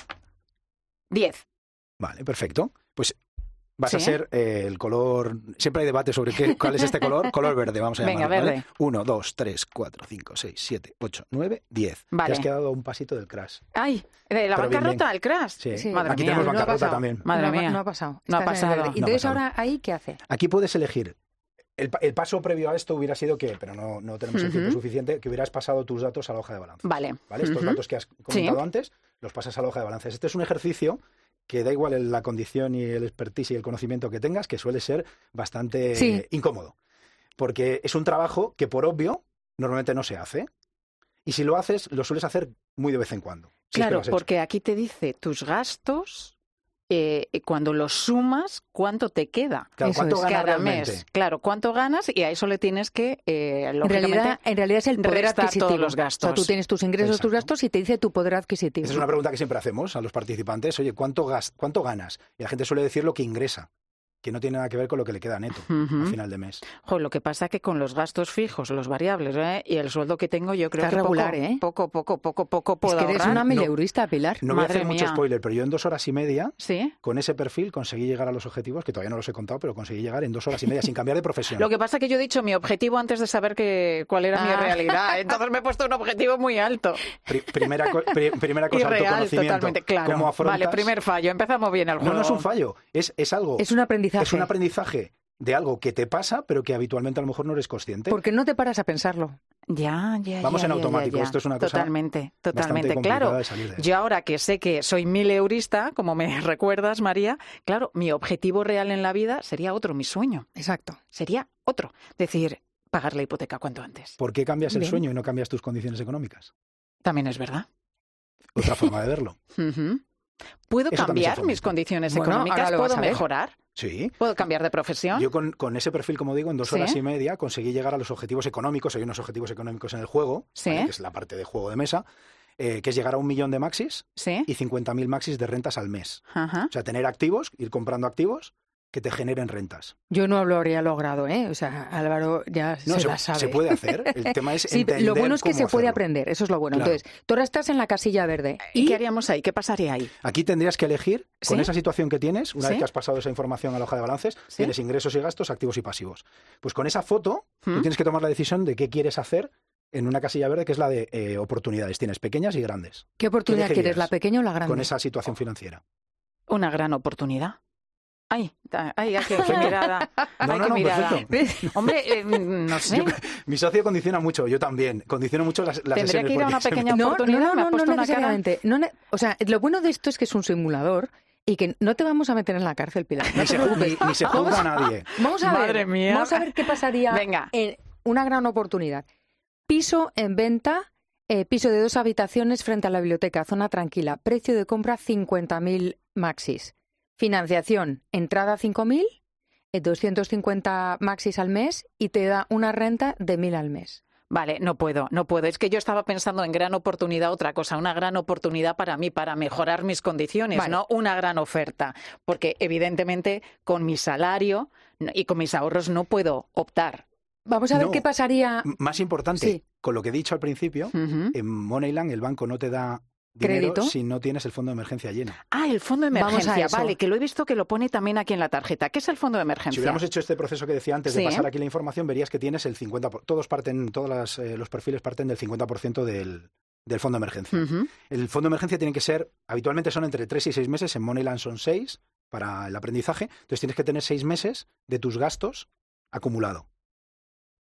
diez. Vale, perfecto. Pues vas ¿Sí? a ser eh, el color... Siempre hay debate sobre qué, cuál es este color. Color verde, vamos a Venga, llamarlo. verde. uno, dos, tres, cuatro, cinco, seis, siete, ocho, nueve, diez. Vale. Te has quedado a un pasito del crash. Ay, de la Pero bien, bancarrota, bien. el crash. Sí. Sí. Madre Aquí mía. tenemos No ha bancarrota pasado. también. Madre no, ha- mía. no ha pasado. No ha Estás en el pasado. verde. No ha Entonces, pasado. ahora, ¿ahí qué hace? Aquí puedes elegir. El, pa- el paso previo a esto hubiera sido que, pero no, no tenemos el tiempo Ujú. suficiente, que hubieras pasado tus datos a la hoja de balance. Vale. ¿Vale? Estos Ujú. datos que has comentado Sí. antes, los pasas a la hoja de balances. Este es un ejercicio que da igual el- la condición y el expertise y el conocimiento que tengas, que suele ser bastante Sí. eh, incómodo. Porque es un trabajo que, por obvio, normalmente no se hace. Y si lo haces, lo sueles hacer muy de vez en cuando. si es que Claro, lo has hecho. porque aquí te dice tus gastos, eh, cuando los sumas, ¿cuánto te queda? Claro, Eso ¿cuánto es, ganas Cada realmente? mes. Claro, ¿cuánto ganas? Y a eso le tienes que, eh, En lógicamente, realidad, en realidad es el poder restar adquisitivo. todos los gastos. O sea, tú tienes tus ingresos, Exacto. tus gastos y te dice tu poder adquisitivo. Esa es una pregunta que siempre hacemos a los participantes. Oye, ¿cuánto, gas ¿cuánto ganas? Y la gente suele decir lo que ingresa, que no tiene nada que ver con lo que le queda neto Ujú. a final de mes. Jo, lo que pasa que con los gastos fijos, los variables, ¿eh? y el sueldo que tengo, yo creo Estás que regular, poco, ¿eh? poco, poco, poco, poco puedo Es que eres ahorrar. una No. mileurista, Pilar. No voy a Madre hacer mucho mía. spoiler, pero yo en dos horas y media, ¿Sí? con ese perfil, conseguí llegar a los objetivos, que todavía no los he contado, pero conseguí llegar en dos horas y media sin cambiar de profesión. Lo que pasa que yo he dicho mi objetivo antes de saber que, cuál era mi Ah. realidad. Entonces me he puesto un objetivo muy alto. Pri- primera, co- pri- primera cosa, Irreal, autoconocimiento. totalmente. Claro. ¿Cómo afrontas? Vale, primer fallo. Empezamos bien el No, juego. no es un fallo, es, es algo... Es un aprendizaje. Es un aprendizaje de algo que te pasa, pero que habitualmente a lo mejor no eres consciente. Porque no te paras a pensarlo. Ya, ya, Vamos ya, en ya, automático, ya, ya. esto es una cosa Totalmente, bastante totalmente. complicada Claro, de salir de eso. yo ahora que sé que soy mileurista, como me recuerdas, María, claro, mi objetivo real en la vida sería otro, mi sueño. Exacto. Sería otro. Decir, pagar la hipoteca cuanto antes. ¿Por qué cambias el Bien. sueño y no cambias tus condiciones económicas? También es verdad. Otra forma de verlo. Ujú. ¿Puedo Eso también se cambiar mis fomenta. condiciones Bueno, económicas? ahora lo vas ¿Puedo a ver. mejorar? Sí. ¿Puedo cambiar de profesión? Yo con, con ese perfil, como digo, en dos ¿Sí? horas y media conseguí llegar a los objetivos económicos. Hay unos objetivos económicos en el juego, ¿Sí? ¿vale? Que es la parte de juego de mesa, eh, que es llegar a un millón de maxis Sí. y cincuenta mil maxis de rentas al mes. Ajá. O sea, tener activos, ir comprando activos que te generen rentas. Yo no lo habría logrado, ¿eh? O sea, Álvaro ya No, se, se, la sabe. se puede hacer. El tema es Sí, entender lo bueno es que cómo se puede hacerlo. aprender, eso es lo bueno. Claro. Entonces, tú ahora estás en la casilla verde. ¿Y Y qué haríamos ahí? ¿Qué pasaría ahí? Aquí tendrías que elegir, con ¿Sí? esa situación que tienes, una ¿Sí? vez que has pasado esa información a la hoja de balances, ¿Sí? tienes ingresos y gastos, activos y pasivos. Pues con esa foto, ¿Mm? tú tienes que tomar la decisión de qué quieres hacer en una casilla verde, que es la de eh, oportunidades. Tienes pequeñas y grandes. ¿qué oportunidad ¿Qué quieres, elegirías la pequeña o la grande? Con esa situación financiera. Una gran oportunidad. Ay, ta- ay, ay, qué, qué mirada. No, Ay, no, qué no, mirada. perfecto. Hombre, eh, no sé. Yo- mi socio condiciona mucho, yo también. Condiciono mucho las, las Tendría sesiones. que ir a porque una se me- pequeña No, oportunidad. no, no, me ha no, puesto no una cara. necesariamente. No ne- o sea, lo bueno de esto es que es un simulador y que no te vamos a meter en la cárcel, Pilar. No Ni te se, preocupes. ni- ni se juzga a nadie. Vamos a ver, Madre mía. vamos a ver qué pasaría Venga. en una gran oportunidad. Piso en venta, eh, piso de dos habitaciones frente a la biblioteca, zona tranquila, precio de compra cincuenta mil maxis. Financiación, entrada cinco mil, eh, doscientos cincuenta maxis al mes y te da una renta de mil al mes. Vale, no puedo, no puedo. Es que yo estaba pensando en gran oportunidad, otra cosa, una gran oportunidad para mí, para mejorar mis condiciones, Vale. no una gran oferta. Porque evidentemente con mi salario no- y con mis ahorros no puedo optar. Vamos a ver No. qué pasaría. M- Más importante, Sí. con lo que he dicho al principio, Ujú. en Moneyland el banco no te da dinero ¿Crédito? si no tienes el fondo de emergencia lleno. Ah, el fondo de Vamos a emergencia, eso. vale, que lo he visto que lo pone también aquí en la tarjeta. ¿Qué es el fondo de emergencia? Si hubiéramos hecho este proceso que decía antes de Sí. pasar aquí la información, verías que tienes el cincuenta por ciento. Todos parten, todos las, eh, los perfiles parten del cincuenta por ciento del, del fondo de emergencia. Ujú. El fondo de emergencia tiene que ser, habitualmente son entre tres y seis meses, en Moneyland son seis para el aprendizaje, entonces tienes que tener seis meses de tus gastos acumulado.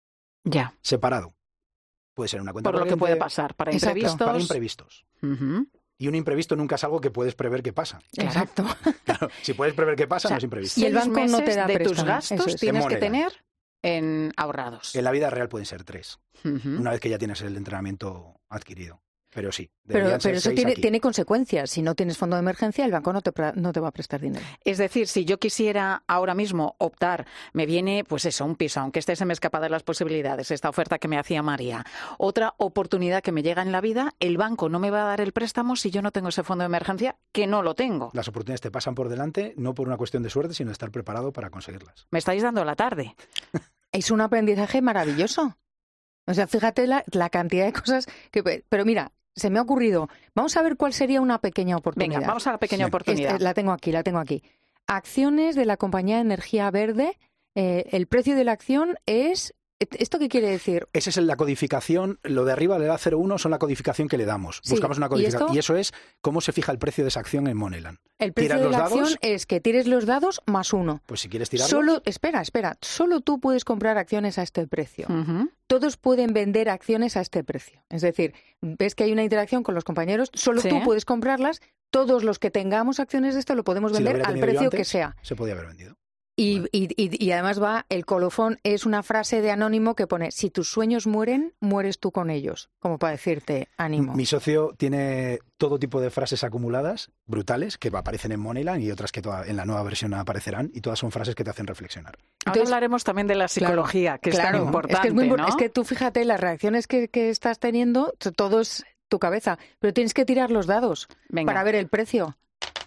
Ya. separado. Puede ser una cuenta Por lo que corriente, puede pasar, para Exacto, imprevistos. Para imprevistos. Uh-huh. Y un imprevisto nunca es algo que puedes prever que pasa. Exacto. Claro, si puedes prever qué pasa, O sea, no es imprevisto. y el banco meses no te da de tus préstamo, gastos eso es. tienes En que moneda. tener en ahorrados. En la vida real pueden ser tres, Uh-huh. una vez que ya tienes el entrenamiento adquirido. Pero sí, Pero, deberían ser pero eso seis tiene, aquí. tiene consecuencias. Si no tienes fondo de emergencia, el banco no te, pra- no te va a prestar dinero. Es decir, si yo quisiera ahora mismo optar, me viene, pues eso, un piso, aunque este se me escapa de las posibilidades, esta oferta que me hacía María, otra oportunidad que me llega en la vida, el banco no me va a dar el préstamo si yo no tengo ese fondo de emergencia, que no lo tengo. Las oportunidades te pasan por delante, no por una cuestión de suerte, sino de estar preparado para conseguirlas. Me estáis dando la tarde. Es un aprendizaje maravilloso. O sea, fíjate la, la cantidad de cosas que... Pero mira, se me ha ocurrido. Vamos a ver cuál sería una pequeña oportunidad. Venga, vamos a la pequeña Sí. oportunidad. Este, la tengo aquí, la tengo aquí. Acciones de la compañía de energía verde. Eh, el precio de la acción es... ¿Esto qué quiere decir? Esa es la codificación, lo de arriba le da cero uno son la codificación que le damos. Sí, Buscamos una ¿y codificación. esto? Y, eso es cómo se fija el precio de esa acción en Moneyland. El precio ¿Tiras de los la dados? acción es que tires los dados más uno. Pues si quieres tirarlos, Solo, espera, espera. Solo tú puedes comprar acciones a este precio. Ujú. Todos pueden vender acciones a este precio. Es decir, ves que hay una interacción con los compañeros, solo Sí. tú puedes comprarlas. Todos los que tengamos acciones de esto lo podemos si lo vender hubiera al tenido yo precio antes, que sea. se podía haber vendido. Y, Vale. y, y, y además va, el colofón es una frase de Anónimo que pone, si tus sueños mueren, mueres tú con ellos. Como para decirte, ánimo. Mi socio tiene todo tipo de frases acumuladas, brutales, que aparecen en Moneyland y otras que toda- en la nueva versión aparecerán, y todas son frases que te hacen reflexionar. Ahora Entonces- hablaremos también de la psicología, que es Claro, tan importante, es que, es, muy impor- ¿no? es que tú fíjate, las reacciones que, que estás teniendo, t- todo es tu cabeza. Pero tienes que tirar los dados Venga. para ver el precio.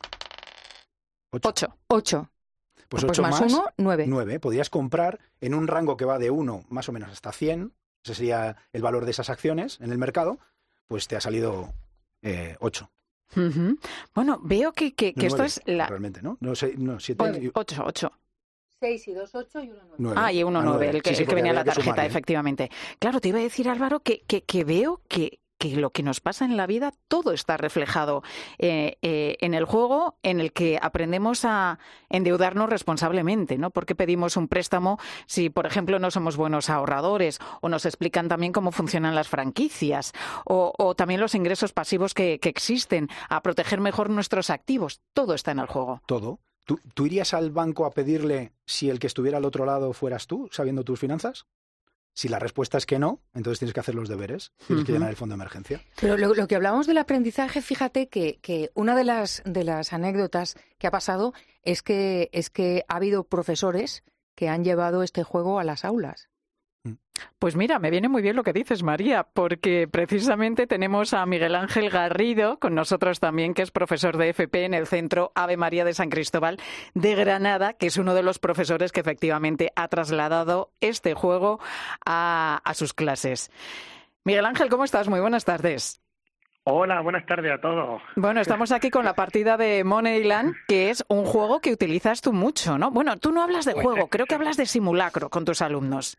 Ocho. Ocho. Ocho. Pues Pues ocho más más, uno, nueve. nueve. Podrías comprar en un rango que va de uno más o menos hasta cien, ese sería el valor de esas acciones en el mercado, pues te ha salido eh, ocho. Ujú. Bueno, veo que, que, que No, esto nueve, es la... realmente, ¿no? No, sé, no siete, Nueve. y- Ocho, ocho. Seis y dos, ocho y uno, nueve. nueve. Ah, y uno Ah, nueve, el que, Sí, sí, el que porque venía en la habría que tarjeta, sumarle. efectivamente. Claro, te iba a decir, Álvaro, que, que, que veo que, que lo que nos pasa en la vida, todo está reflejado eh, eh, en el juego en el que aprendemos a endeudarnos responsablemente, ¿no? ¿Por qué pedimos un préstamo si, por ejemplo, no somos buenos ahorradores? O nos explican también cómo funcionan las franquicias, o, o también los ingresos pasivos que, que existen, a proteger mejor nuestros activos. Todo está en el juego. Todo. ¿Tú, ¿Tú irías al banco a pedirle si el que estuviera al otro lado fueras tú, sabiendo tus finanzas? Si la respuesta es que no, entonces tienes que hacer los deberes, tienes que Ujú. llenar el fondo de emergencia. Pero lo, lo que hablábamos del aprendizaje, fíjate que, que una de las, de las anécdotas que ha pasado es que, es que ha habido profesores que han llevado este juego a las aulas. Pues mira, me viene muy bien lo que dices, María, porque precisamente tenemos a Miguel Ángel Garrido con nosotros también, que es profesor de F P en el Centro Ave María de San Cristóbal de Granada, que es uno de los profesores que efectivamente ha trasladado este juego a, a sus clases. Miguel Ángel, ¿cómo estás? Muy buenas tardes. Hola, buenas tardes a todos. Bueno, estamos aquí con la partida de Moneyland, que es un juego que utilizas tú mucho, ¿no? Bueno, tú no hablas de juego, creo que hablas de simulacro con tus alumnos.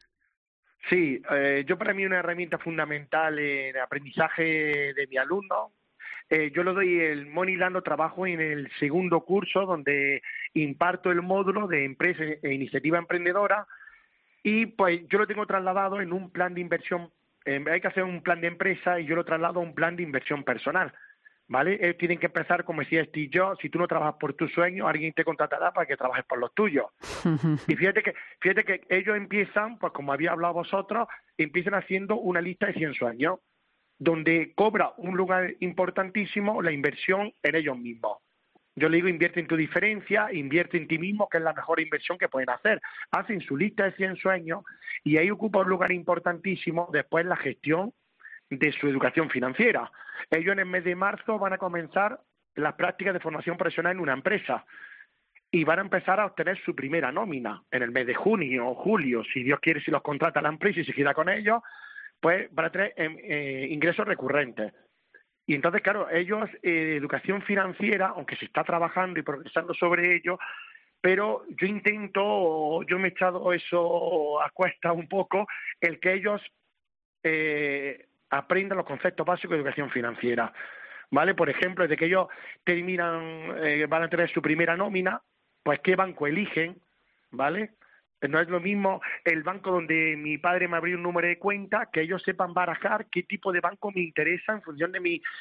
Sí, eh, yo para mí una herramienta fundamental en el aprendizaje de mi alumno. Eh, yo le doy el Moneyland, lo trabajo en el segundo curso donde imparto el módulo de empresa e iniciativa emprendedora y pues yo lo tengo trasladado en un plan de inversión. Eh, hay que hacer un plan de empresa y yo lo traslado a un plan de inversión personal. ¿Vale? Ellos tienen que empezar, como decía Steve Jobs, si tú no trabajas por tus sueños, alguien te contratará para que trabajes por los tuyos. Y fíjate que fíjate que ellos empiezan, pues como había hablado vosotros, empiezan haciendo una lista de cien sueños, donde cobra un lugar importantísimo la inversión en ellos mismos. Yo le digo, invierte en tu diferencia, invierte en ti mismo, que es la mejor inversión que pueden hacer. Hacen su lista de cien sueños y ahí ocupa un lugar importantísimo después la gestión de su educación financiera. Ellos en el mes de marzo van a comenzar las prácticas de formación profesional en una empresa y van a empezar a obtener su primera nómina en el mes de junio o julio, si Dios quiere, si los contrata la empresa y se queda con ellos, pues van a tener eh, eh, ingresos recurrentes. Y entonces, claro, ellos, eh, educación financiera, aunque se está trabajando y progresando sobre ello, pero yo intento, yo me he echado eso a cuesta un poco, el que ellos eh, aprendan los conceptos básicos de educación financiera, ¿vale? Por ejemplo, desde que ellos terminan, eh, van a tener su primera nómina, pues qué banco eligen, ¿vale? No es lo mismo el banco donde mi padre me abrió un número de cuenta, que ellos sepan barajar qué tipo de banco me interesa en función de mi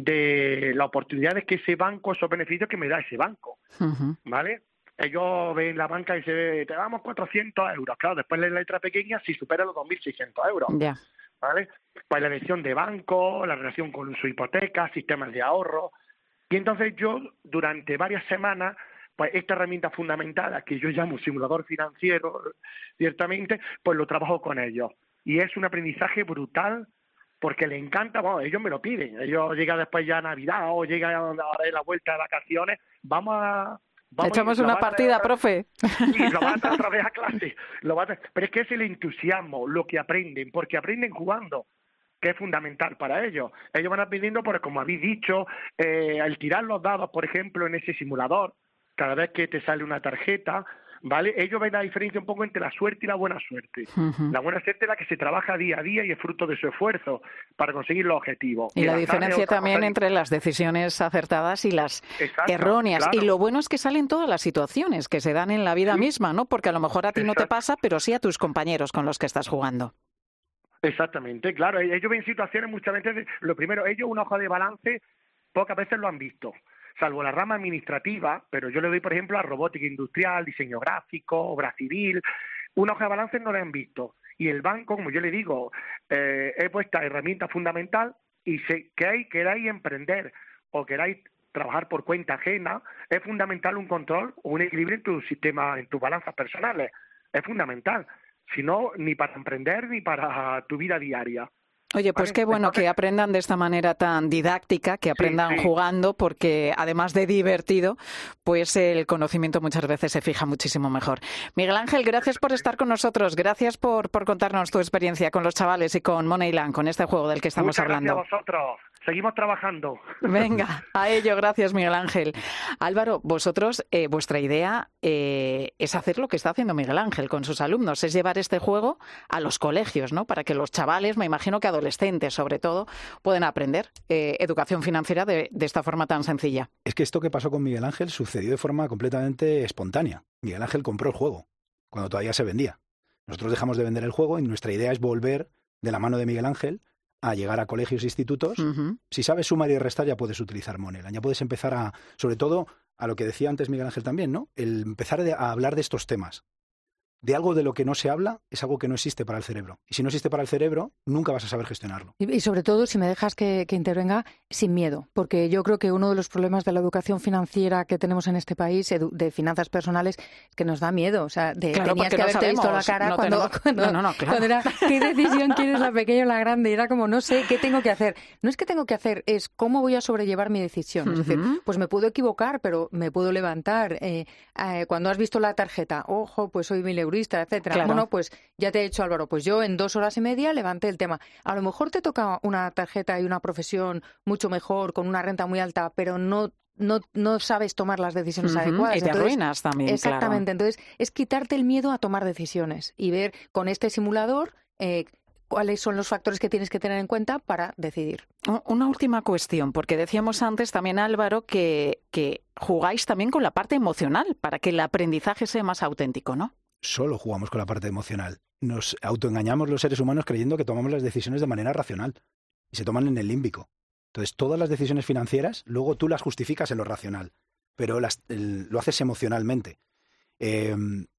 de las oportunidades que ese banco, esos beneficios que me da ese banco, uh-huh. ¿vale? Ellos ven la banca y se te damos cuatrocientos euros. Claro, después la letra pequeña si supera los dos mil seiscientos euros. Yeah. ¿Vale? Pues la elección de banco, la relación con su hipoteca, sistemas de ahorro. Y entonces yo, durante varias semanas, pues esta herramienta fundamental, que yo llamo simulador financiero, ciertamente, pues lo trabajo con ellos. Y es un aprendizaje brutal, porque les encanta, bueno, ellos me lo piden. Ellos llegan después ya a Navidad o llegan ahora de la vuelta de vacaciones, vamos a... Vamos, echamos una partida, a... profe. Sí, lo van a traer otra vez a clase. Lo van a... Pero es que es el entusiasmo, lo que aprenden, porque aprenden jugando, que es fundamental para ellos. Ellos van aprendiendo, por, como habéis dicho, eh, al tirar los dados, por ejemplo, en ese simulador, cada vez que te sale una tarjeta, ¿vale? Ellos ven la diferencia un poco entre la suerte y la buena suerte. Uh-huh. La buena suerte es la que se trabaja día a día y es fruto de su esfuerzo para conseguir los objetivos. Y, y la diferencia también cosa... entre las decisiones acertadas y las Exacto, erróneas. Claro. Y lo bueno es que salen todas las situaciones que se dan en la vida sí. misma, ¿no? Porque a lo mejor a ti Exacto. no te pasa, pero sí a tus compañeros con los que estás jugando. Exactamente, claro. Ellos ven situaciones muchas veces... Lo primero, ellos una hoja de balance pocas veces lo han visto, salvo la rama administrativa, pero yo le doy, por ejemplo, a robótica industrial, diseño gráfico, obra civil, una hoja de balance no la han visto. Y el banco, como yo le digo, eh, he puesto herramienta fundamental y si queráis, queráis emprender o queráis trabajar por cuenta ajena, es fundamental un control o un equilibrio en tu sistema, en tus balanzas personales. Es fundamental. Si no, ni para emprender ni para tu vida diaria. Oye, pues qué bueno que aprendan de esta manera tan didáctica, que aprendan sí, sí. jugando, porque además de divertido, pues el conocimiento muchas veces se fija muchísimo mejor. Miguel Ángel, gracias por estar con nosotros, gracias por, por contarnos tu experiencia con los chavales y con Moneyland, con este juego del que estamos Muchas hablando. Gracias a vosotros. Seguimos trabajando. Venga, a ello, gracias Miguel Ángel. Álvaro, vosotros, eh, vuestra idea eh, es hacer lo que está haciendo Miguel Ángel con sus alumnos, es llevar este juego a los colegios, ¿no? Para que los chavales, me imagino que adolescentes sobre todo, puedan aprender eh, educación financiera de, de esta forma tan sencilla. Es que esto que pasó con Miguel Ángel sucedió de forma completamente espontánea. Miguel Ángel compró el juego cuando todavía se vendía. Nosotros dejamos de vender el juego y nuestra idea es volver de la mano de Miguel Ángel a llegar a colegios e institutos. Uh-huh. Si sabes sumar y restar ya puedes utilizar Moneyland, ya puedes empezar a, sobre todo, a lo que decía antes Miguel Ángel también, ¿no? El empezar a hablar de estos temas. De algo de lo que no se habla es algo que no existe para el cerebro. Y si no existe para el cerebro, nunca vas a saber gestionarlo. Y, y sobre todo, si me dejas que, que intervenga, sin miedo. Porque yo creo que uno de los problemas de la educación financiera que tenemos en este país, edu- de finanzas personales, es que nos da miedo. O sea, de, claro, tenías que no haberte sabemos, visto la cara no cuando, tenemos... cuando, no, no, no, claro. cuando era ¿qué decisión quieres, la pequeña o la grande? Y era como, no sé, ¿qué tengo que hacer? No es que tengo que hacer, es cómo voy a sobrellevar mi decisión. Uh-huh. Es decir, pues me puedo equivocar, pero me puedo levantar. Eh, eh, cuando has visto la tarjeta, ojo, pues soy mileurista, etcétera. Claro. Bueno, pues ya te he dicho, Álvaro, pues yo en dos horas y media levanté el tema. A lo mejor te toca una tarjeta y una profesión mucho mejor, con una renta muy alta, pero no no no sabes tomar las decisiones uh-huh. adecuadas. Y te Entonces, arruinas también, exactamente. Claro. Entonces, es quitarte el miedo a tomar decisiones y ver con este simulador eh, cuáles son los factores que tienes que tener en cuenta para decidir. Una última cuestión, porque decíamos antes también, Álvaro, que, que jugáis también con la parte emocional para que el aprendizaje sea más auténtico, ¿no? Solo jugamos con la parte emocional. Nos autoengañamos los seres humanos creyendo que tomamos las decisiones de manera racional y se toman en el límbico. Entonces, todas las decisiones financieras, luego tú las justificas en lo racional, pero las, el, lo haces emocionalmente. Eh,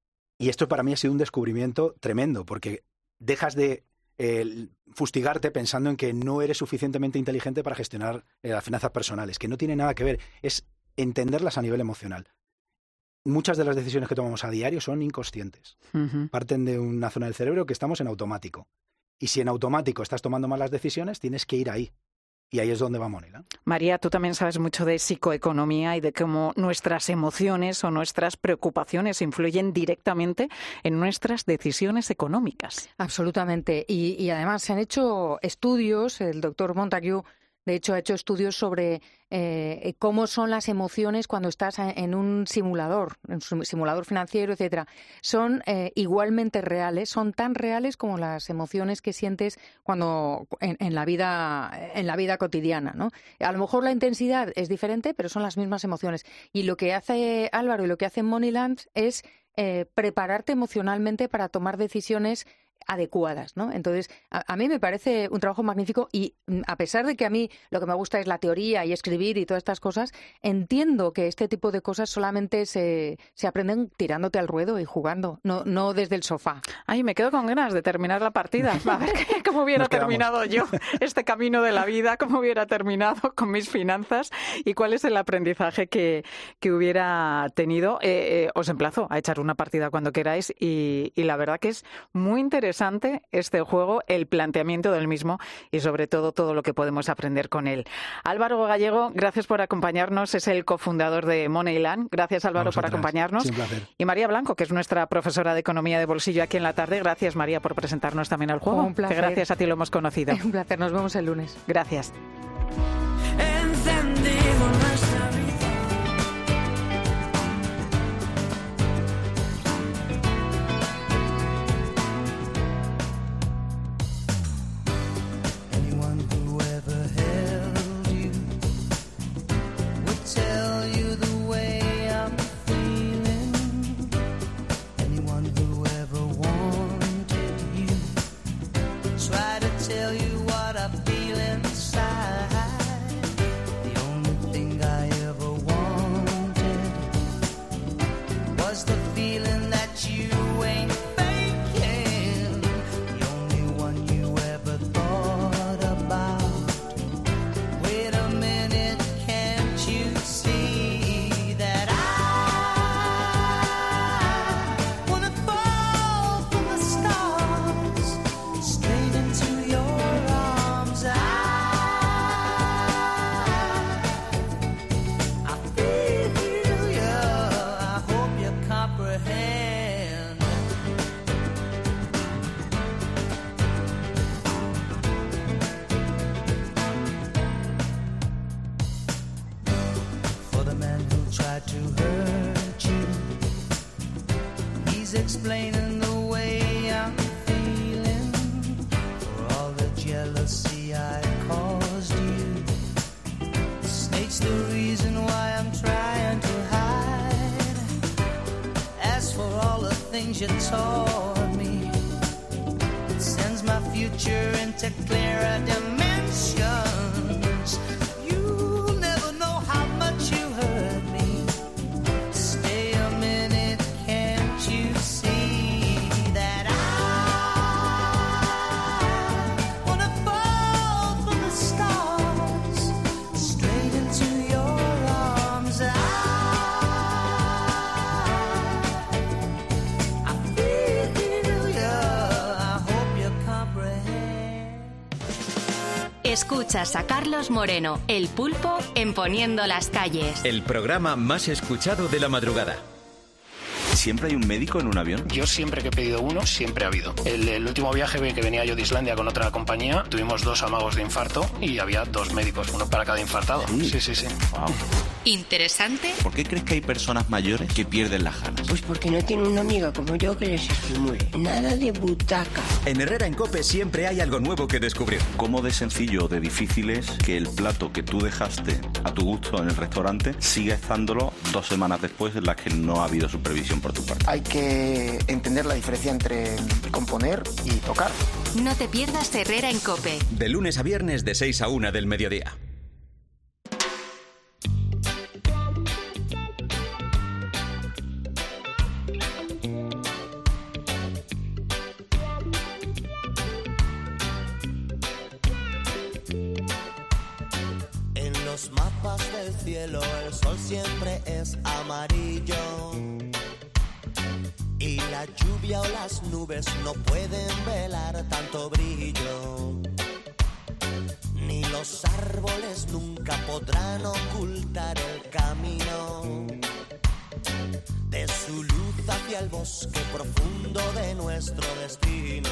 y esto para mí ha sido un descubrimiento tremendo, porque dejas de eh, fustigarte pensando en que no eres suficientemente inteligente para gestionar eh, las finanzas personales, que no tiene nada que ver, es entenderlas a nivel emocional. Muchas de las decisiones que tomamos a diario son inconscientes. Uh-huh. Parten de una zona del cerebro que estamos en automático. Y si en automático estás tomando malas decisiones, tienes que ir ahí. Y ahí es donde va Moneyland. María, tú también sabes mucho de psicoeconomía y de cómo nuestras emociones o nuestras preocupaciones influyen directamente en nuestras decisiones económicas. Absolutamente. Y, y además se han hecho estudios, el doctor Montague, de hecho, ha hecho estudios sobre eh, cómo son las emociones cuando estás en un simulador, en un simulador financiero, etcétera. Son eh, igualmente reales, son tan reales como las emociones que sientes cuando en, en la vida en la vida cotidiana, ¿no? A lo mejor la intensidad es diferente, pero son las mismas emociones. Y lo que hace Álvaro y lo que hace Moneyland es eh, prepararte emocionalmente para tomar decisiones adecuadas, ¿no? Entonces, a, a mí me parece un trabajo magnífico y a pesar de que a mí lo que me gusta es la teoría y escribir y todas estas cosas, entiendo que este tipo de cosas solamente se, se aprenden tirándote al ruedo y jugando, no, no desde el sofá. Ay, me quedo con ganas de terminar la partida. A ver cómo hubiera terminado yo este camino de la vida, cómo hubiera terminado con mis finanzas y cuál es el aprendizaje que, que hubiera tenido. Eh, eh, os emplazo a echar una partida cuando queráis y, y la verdad que es muy interesante este juego, el planteamiento del mismo y sobre todo todo lo que podemos aprender con él. Álvaro Gallego, gracias por acompañarnos, es el cofundador de Moneyland. Gracias, Álvaro, por acompañarnos. Sí, un placer. Y María Blanco, que es nuestra profesora de Economía de Bolsillo aquí en la tarde. Gracias, María, por presentarnos también al juego. Un placer. Que gracias a ti lo hemos conocido. Un placer, nos vemos el lunes. Gracias. Encendido nuestra vida. Explaining the way I'm feeling for all the jealousy I caused you. The snake's the reason why I'm trying to hide. As for all the things you taught me, it sends my future into clearer dimensions. You'll never know how much you hurt me. Stay a minute, can't you see that I wanna fall from the stars straight into your arms? I, I feel you, I hope you comprehend. Escuchas a Carlos Moreno, el Pulpo, en Poniendo las Calles. El programa más escuchado de la madrugada. ¿Siempre hay un médico en un avión? Yo siempre que he pedido uno, siempre ha habido. El, el último viaje que venía yo de Islandia con otra compañía, tuvimos dos amagos de infarto y había dos médicos, uno para cada infartado. Sí, sí, sí. sí. Wow. ¿Interesante? ¿Por qué crees que hay personas mayores que pierden las ganas? Pues porque no tienen una amiga como yo que les estimule. Nada de butaca. En Herrera en COPE siempre hay algo nuevo que descubrir. ¿Cómo de sencillo o de difícil es que el plato que tú dejaste a tu gusto en el restaurante siga estándolo dos semanas después en las que no ha habido supervisión por tu parte? Hay que entender la diferencia entre componer y tocar. No te pierdas Herrera en COPE. De lunes a viernes de seis a una del mediodía. En los mapas del cielo el sol siempre es amarillo. Y la lluvia o las nubes no pueden velar tanto brillo. Ni los árboles nunca podrán ocultar el camino de su luz hacia el bosque profundo de nuestro destino.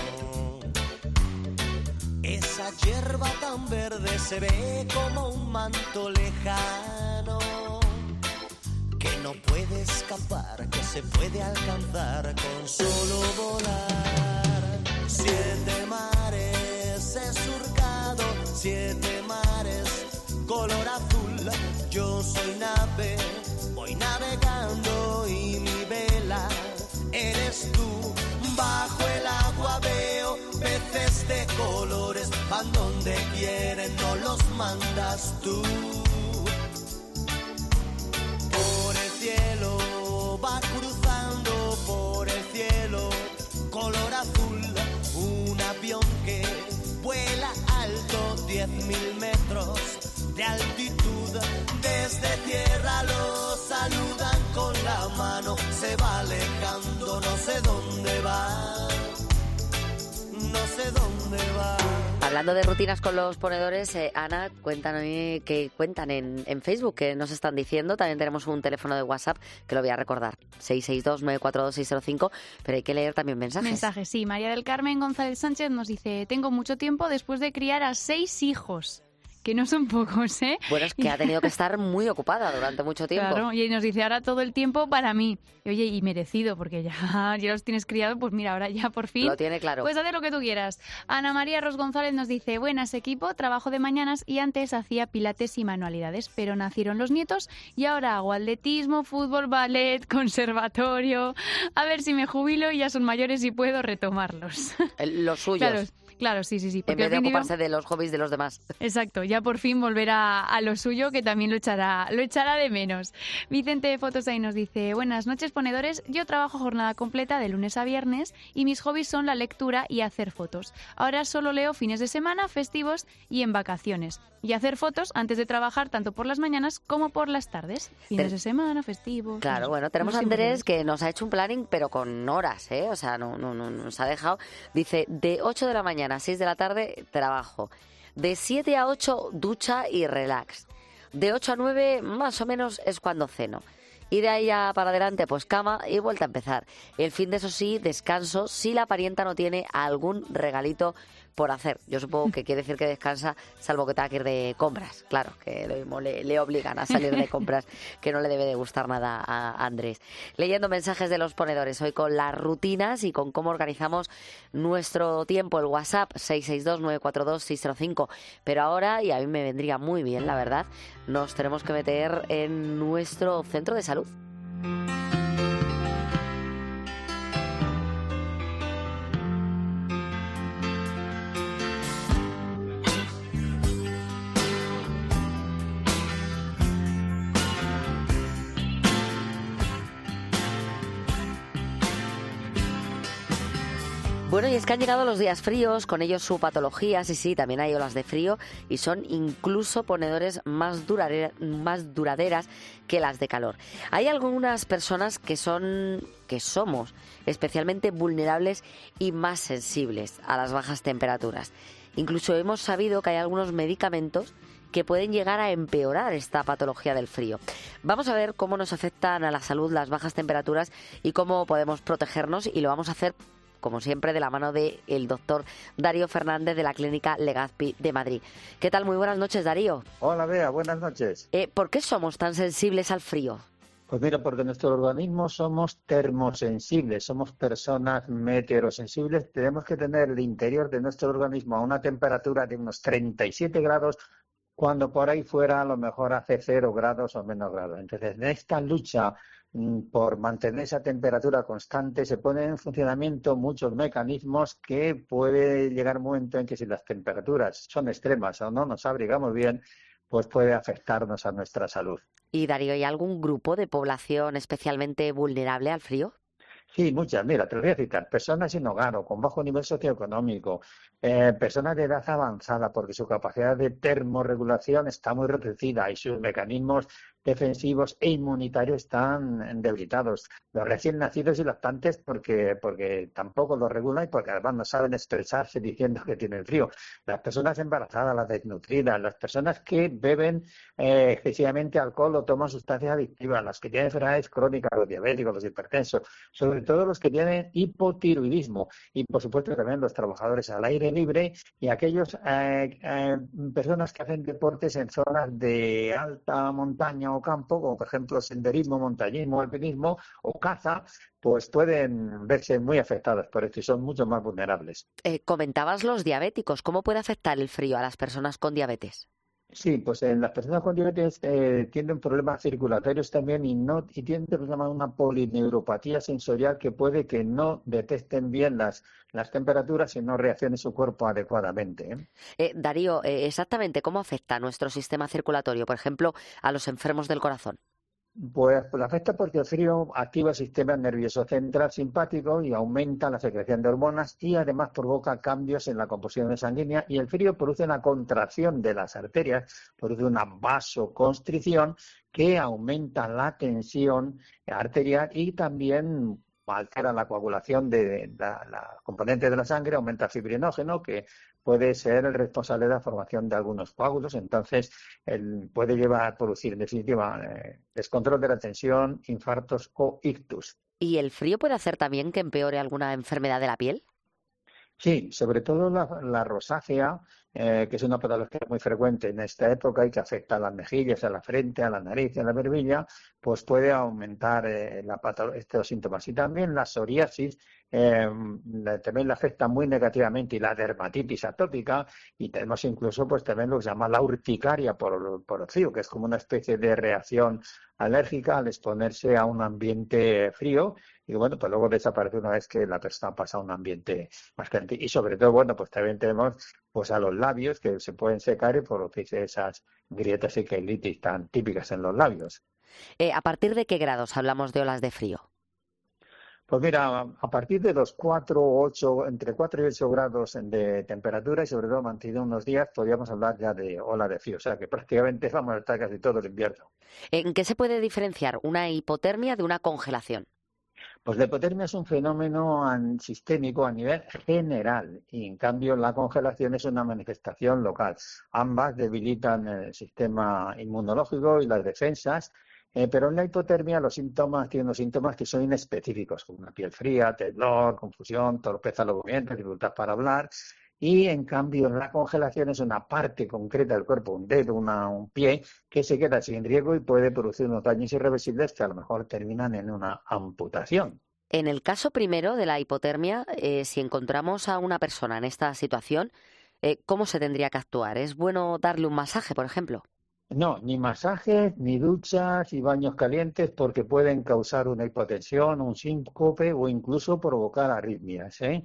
Esa hierba tan verde se ve como un manto lejano que no puede escapar, que se puede alcanzar con solo volar. Siete mares he surcado, siete mares color azul. Yo soy nave, voy navegando y mi vela andas tú. Por el cielo va cruzando, por el cielo color azul, un avión que vuela alto, diez mil metros de altitud. Desde tierra lo saludan con la mano, se va alejando, no sé dónde va, no sé dónde va. Hablando de rutinas con los ponedores, eh, Ana, cuéntame qué cuentan en, en Facebook, que nos están diciendo. También tenemos un teléfono de WhatsApp que lo voy a recordar, seis seis dos, nueve cuatro dos, seis cero cinco, pero hay que leer también mensajes. Mensajes, sí. María del Carmen González Sánchez nos dice: tengo mucho tiempo después de criar a seis hijos. Que no son pocos, ¿eh? Bueno, es que ha tenido que estar muy ocupada durante mucho tiempo. Claro, y nos dice, ahora todo el tiempo para mí. Y, oye, y merecido, porque ya, ya los tienes criados, pues mira, ahora ya por fin. Lo tiene claro. Pues haz lo que tú quieras. Ana María Ros González nos dice, buenas equipo, trabajo de mañanas y antes hacía pilates y manualidades, pero nacieron los nietos y ahora hago atletismo, fútbol, ballet, conservatorio. A ver si me jubilo y ya son mayores y puedo retomarlos. Los suyos. Claro. Claro, sí, sí, sí. En vez de ocuparse de los hobbies de los demás. Exacto, ya por fin volver a, a lo suyo, que también lo echará, lo echará de menos. Vicente de Fotos ahí nos dice, buenas noches, ponedores. Yo trabajo jornada completa de lunes a viernes y mis hobbies son la lectura y hacer fotos. Ahora solo leo fines de semana, festivos y en vacaciones. Y hacer fotos antes de trabajar tanto por las mañanas como por las tardes. Fines de semana, festivos... Claro, no, bueno, tenemos no a Andrés que nos ha hecho un planning, pero con horas, ¿eh? O sea, no, no, no nos ha dejado... Dice, de ocho de la mañana a seis de la tarde trabajo. De siete a ocho ducha y relax. De ocho a nueve más o menos es cuando ceno. Y de ahí a para adelante, pues cama y vuelta a empezar. El fin de eso sí, descanso, si la parienta no tiene algún regalito por hacer. Yo supongo que quiere decir que descansa, salvo que tenga que ir de compras. Claro, que lo mismo le, le obligan a salir de compras, que no le debe de gustar nada a Andrés. Leyendo mensajes de los ponedores, hoy con las rutinas y con cómo organizamos nuestro tiempo. El WhatsApp, seis seis dos, nueve cuatro dos, seis cero cinco. Pero ahora, y a mí me vendría muy bien, la verdad, nos tenemos que meter en nuestro centro de salud. Bueno, y es que han llegado los días fríos, con ellos su patología, sí, sí, también hay olas de frío y son incluso ponedores más, duradera, más duraderas que las de calor. Hay algunas personas que son, que somos especialmente vulnerables y más sensibles a las bajas temperaturas. Incluso hemos sabido que hay algunos medicamentos que pueden llegar a empeorar esta patología del frío. Vamos a ver cómo nos afectan a la salud las bajas temperaturas y cómo podemos protegernos, y lo vamos a hacer como siempre, de la mano del doctor Darío Fernández de la Clínica Legazpi de Madrid. ¿Qué tal? Muy buenas noches, Darío. Hola, Bea, buenas noches. Eh, ¿Por qué somos tan sensibles al frío? Pues mira, porque nuestro organismo somos termosensibles, somos personas meteorosensibles. Tenemos que tener el interior de nuestro organismo a una temperatura de unos treinta y siete grados, cuando por ahí fuera a lo mejor hace cero grados o menos grados. Entonces, en esta lucha por mantener esa temperatura constante se ponen en funcionamiento muchos mecanismos que puede llegar un momento en que si las temperaturas son extremas o no nos abrigamos bien, pues puede afectarnos a nuestra salud. Y Darío, ¿hay algún grupo de población especialmente vulnerable al frío? Sí, muchas. Mira, te lo voy a citar. Personas sin hogar o con bajo nivel socioeconómico, eh, personas de edad avanzada porque su capacidad de termorregulación está muy reducida y sus mecanismos defensivos e inmunitarios están debilitados. Los recién nacidos y lactantes porque porque tampoco lo regulan y porque además no saben expresarse diciendo que tienen frío. Las personas embarazadas, las desnutridas, las personas que beben eh, excesivamente alcohol o toman sustancias adictivas, las que tienen enfermedades crónicas, los diabéticos, los hipertensos, sobre todo los que tienen hipotiroidismo y por supuesto también los trabajadores al aire libre y aquellos eh, eh, personas que hacen deportes en zonas de alta montaña o campo, como por ejemplo senderismo, montañismo, alpinismo o caza, pues pueden verse muy afectados por esto y son mucho más vulnerables. Eh, comentabas los diabéticos. ¿Cómo puede afectar el frío a las personas con diabetes? Sí, pues en las personas con diabetes eh, tienen problemas circulatorios también y no y tienen lo que se llama una polineuropatía sensorial que puede que no detecten bien las, las temperaturas y no reaccione su cuerpo adecuadamente, ¿eh? Eh, Darío, eh, exactamente, ¿cómo afecta a nuestro sistema circulatorio, por ejemplo, a los enfermos del corazón? Pues, pues afecta porque el frío activa el sistema nervioso central simpático y aumenta la secreción de hormonas y además provoca cambios en la composición sanguínea y el frío produce una contracción de las arterias, produce una vasoconstricción que aumenta la tensión arterial y también altera la coagulación de la, la componente de la sangre, aumenta el fibrinógeno, que puede ser el responsable de la formación de algunos coágulos. Entonces, el, puede llevar a producir, en definitiva, eh, descontrol de la tensión, infartos o ictus. ¿Y el frío puede hacer también que empeore alguna enfermedad de la piel? Sí, sobre todo la, la rosácea, eh, que es una patología muy frecuente en esta época y que afecta a las mejillas, a la frente, a la nariz y a la barbilla, pues puede aumentar eh, la estos síntomas. Y también la psoriasis eh, también le afecta muy negativamente y la dermatitis atópica y tenemos incluso pues también lo que se llama la urticaria por, por el frío, que es como una especie de reacción alérgica al exponerse a un ambiente frío y bueno, pues luego desaparece una vez que la persona pasa a un ambiente más caliente. Y sobre todo, bueno, pues también tenemos pues a los labios que se pueden secar y producirse esas grietas y queilitis tan típicas en los labios. Eh, ¿A partir de qué grados hablamos de olas de frío? Pues mira, a partir de los cuatro, ocho, entre cuatro y ocho grados de temperatura y sobre todo mantenido unos días, podríamos hablar ya de ola de frío. O sea que prácticamente vamos a estar casi todo el invierno. ¿En qué se puede diferenciar una hipotermia de una congelación? Pues la hipotermia es un fenómeno sistémico a nivel general y en cambio la congelación es una manifestación local. Ambas debilitan el sistema inmunológico y las defensas, eh, pero en la hipotermia los síntomas tienen los síntomas que son inespecíficos, como una piel fría, temblor, confusión, torpeza al movimiento, dificultad para hablar. Y en cambio la congelación es una parte concreta del cuerpo, un dedo, una, un pie, que se queda sin riego y puede producir unos daños irreversibles que a lo mejor terminan en una amputación. En el caso primero de la hipotermia, eh, si encontramos a una persona en esta situación, eh, ¿cómo se tendría que actuar? ¿Es bueno darle un masaje, por ejemplo? No, ni masajes, ni duchas y baños calientes porque pueden causar una hipotensión, un síncope o incluso provocar arritmias, ¿eh?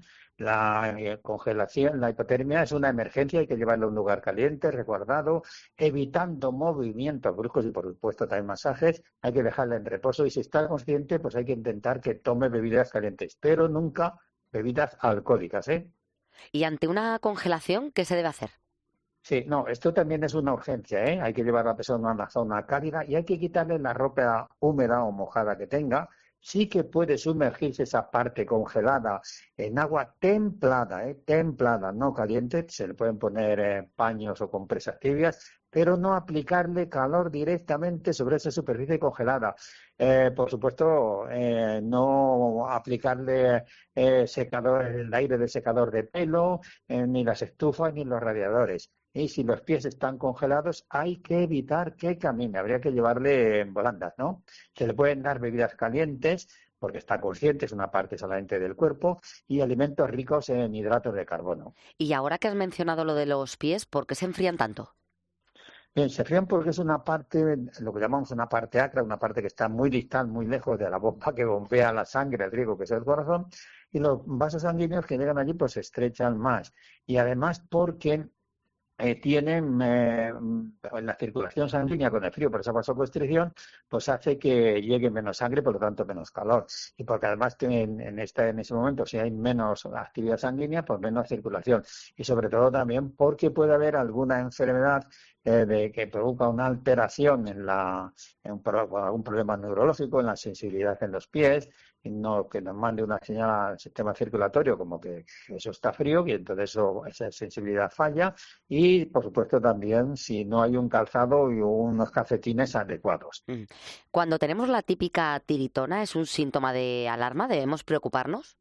La eh, congelación, la hipotermia es una emergencia, hay que llevarla a un lugar caliente, resguardado, evitando movimientos bruscos y por supuesto también masajes, hay que dejarla en reposo y si está consciente pues hay que intentar que tome bebidas calientes, pero nunca bebidas alcohólicas, ¿eh? Y ante una congelación, ¿qué se debe hacer? Sí, no, esto también es una urgencia, ¿eh? Hay que llevar a la persona a una zona cálida y hay que quitarle la ropa húmeda o mojada que tenga. Sí que puede sumergirse esa parte congelada en agua templada, ¿eh? templada, no caliente. Se le pueden poner eh, paños o compresas tibias, pero no aplicarle calor directamente sobre esa superficie congelada. Eh, por supuesto, eh, no aplicarle eh, secador, el aire del secador de pelo, eh, ni las estufas ni los radiadores. Y si los pies están congelados, hay que evitar que camine. Habría que llevarle en volandas, ¿no? Se le pueden dar bebidas calientes, porque está consciente, es una parte solamente del cuerpo, y alimentos ricos en hidratos de carbono. Y ahora que has mencionado lo de los pies, ¿por qué se enfrían tanto? Bien, se enfrían porque es una parte, lo que llamamos una parte acra, una parte que está muy distal, muy lejos de la bomba que bombea la sangre, el riego que es el corazón, y los vasos sanguíneos que llegan allí pues se estrechan más. Y además porque Eh, tienen eh, en la circulación sanguínea con el frío por esa vasoconstricción, pues hace que llegue menos sangre, por lo tanto menos calor. Y porque además en, en, este, en ese momento, si hay menos actividad sanguínea, pues menos circulación. Y sobre todo también porque puede haber alguna enfermedad eh, de, que provoca una alteración en la, en un, algún problema neurológico, en la sensibilidad en los pies, y no que nos mande una señal al sistema circulatorio como que eso está frío y entonces eso, esa sensibilidad falla y por supuesto también si no hay un calzado y unos calcetines adecuados. Cuando tenemos la típica tiritona, ¿es un síntoma de alarma? ¿Debemos preocuparnos?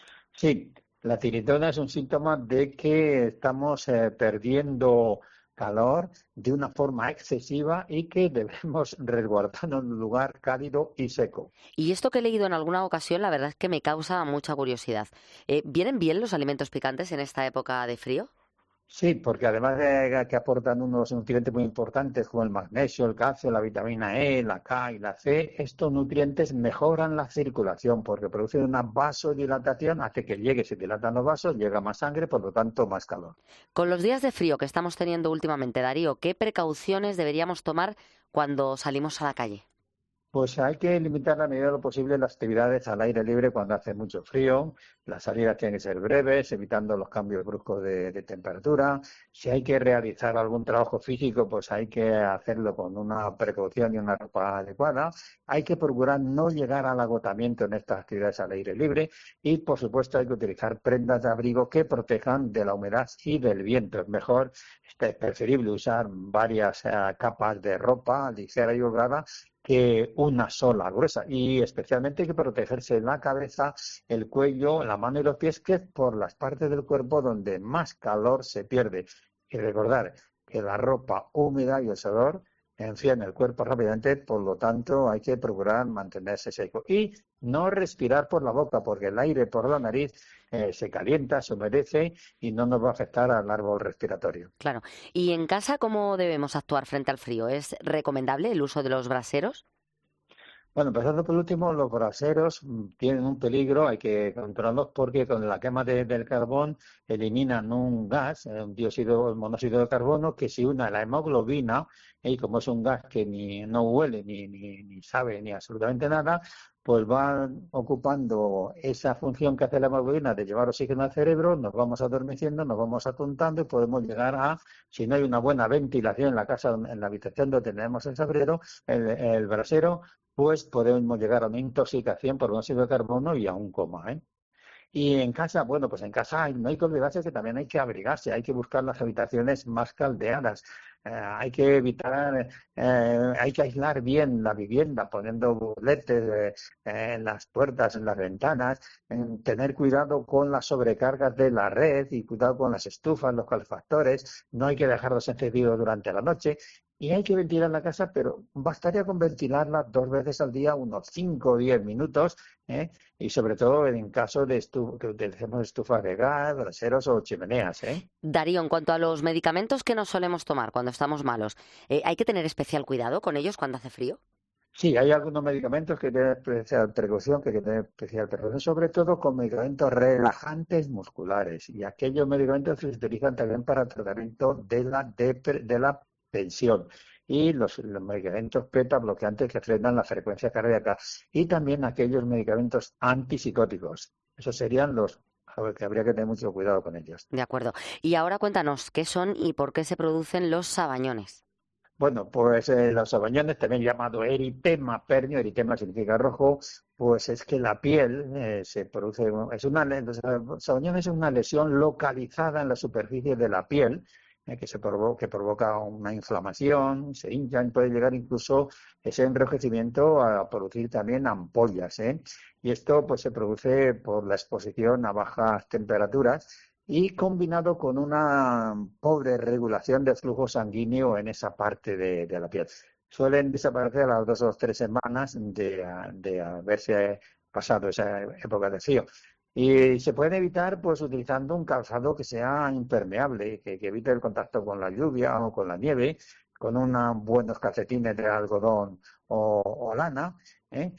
Sí, la tiritona es un síntoma de que estamos eh, perdiendo calor de una forma excesiva y que debemos resguardar en un lugar cálido y seco. Y esto que he leído en alguna ocasión, la verdad es que me causa mucha curiosidad. Eh, ¿Vienen bien los alimentos picantes en esta época de frío? Sí, porque además de que aportan unos nutrientes muy importantes como el magnesio, el calcio, la vitamina E, la K y la C, estos nutrientes mejoran la circulación porque producen una vasodilatación, hace que llegue, se dilatan los vasos, llega más sangre, por lo tanto más calor. Con los días de frío que estamos teniendo últimamente, Darío, ¿qué precauciones deberíamos tomar cuando salimos a la calle? Pues hay que limitar a la medida de lo posible las actividades al aire libre cuando hace mucho frío. Las salidas tienen que ser breves, evitando los cambios bruscos de, de temperatura. Si hay que realizar algún trabajo físico, pues hay que hacerlo con una precaución y una ropa adecuada. Hay que procurar no llegar al agotamiento en estas actividades al aire libre y, por supuesto, hay que utilizar prendas de abrigo que protejan de la humedad y del viento. Es mejor, es preferible usar varias eh, capas de ropa ligera y holgada que una sola gruesa, y especialmente hay que protegerse la cabeza, el cuello, la mano y los pies, que es por las partes del cuerpo donde más calor se pierde. Y recordar que la ropa húmeda y el sudor enfrían el cuerpo rápidamente, por lo tanto hay que procurar mantenerse seco y no respirar por la boca, porque el aire por la nariz eh, se calienta, se humedece y no nos va a afectar al árbol respiratorio. Claro. ¿Y en casa cómo debemos actuar frente al frío? ¿Es recomendable el uso de los braseros? Bueno, empezando por último, los braseros tienen un peligro, hay que controlarlos porque con la quema de, del carbón eliminan un gas, un dióxido, monóxido de carbono, que se une a la hemoglobina, y como es un gas que ni no huele, ni, ni, ni sabe, ni absolutamente nada, pues va ocupando esa función que hace la hemoglobina de llevar oxígeno al cerebro, nos vamos adormeciendo, nos vamos atontando y podemos llegar a, si no hay una buena ventilación en la casa, en la habitación donde tenemos el sabrero, el, el brasero, pues podemos llegar a una intoxicación por monóxido de carbono y a un coma, ¿eh? Y en casa, bueno, pues en casa hay, no hay que olvidarse que también hay que abrigarse, hay que buscar las habitaciones más caldeadas, eh, hay que evitar, eh, hay que aislar bien la vivienda, poniendo burletes eh, en las puertas, en las ventanas, en tener cuidado con las sobrecargas de la red y cuidado con las estufas, los calefactores, no hay que dejarlos encendidos durante la noche. Y hay que ventilar la casa, pero bastaría con ventilarla dos veces al día, unos cinco o diez minutos, ¿eh? Y sobre todo en caso de estu- que utilicemos estufas de gas, braseros o chimeneas, ¿eh? Darío, en cuanto a los medicamentos que nos solemos tomar cuando estamos malos, eh, ¿hay que tener especial cuidado con ellos cuando hace frío? Sí, hay algunos medicamentos que tienen especial precaución, que hay que tener especial precaución, sobre todo con medicamentos relajantes musculares y aquellos medicamentos que se utilizan también para tratamiento de la, depre- de la tensión y los, los medicamentos beta bloqueantes que frenan la frecuencia cardíaca y también aquellos medicamentos antipsicóticos. Esos serían los que habría que tener mucho cuidado con ellos. De acuerdo. Y ahora cuéntanos, ¿qué son y por qué se producen los sabañones? Bueno, pues eh, los sabañones, también llamado eritema pernio, eritema significa rojo, pues es que la piel eh, se produce, es una, los sabañones es una lesión localizada en la superficie de la piel, que se provo- que provoca una inflamación, se hincha y puede llegar incluso ese enrojecimiento a producir también ampollas, ¿eh? Y esto pues se produce por la exposición a bajas temperaturas y combinado con una pobre regulación del flujo sanguíneo en esa parte de, de la piel. Suelen desaparecer a las dos o tres semanas de, de haberse pasado esa época de frío. Y se puede evitar pues utilizando un calzado que sea impermeable, que, que evite el contacto con la lluvia o con la nieve, con unos buenos calcetines de algodón o, o lana, ¿eh?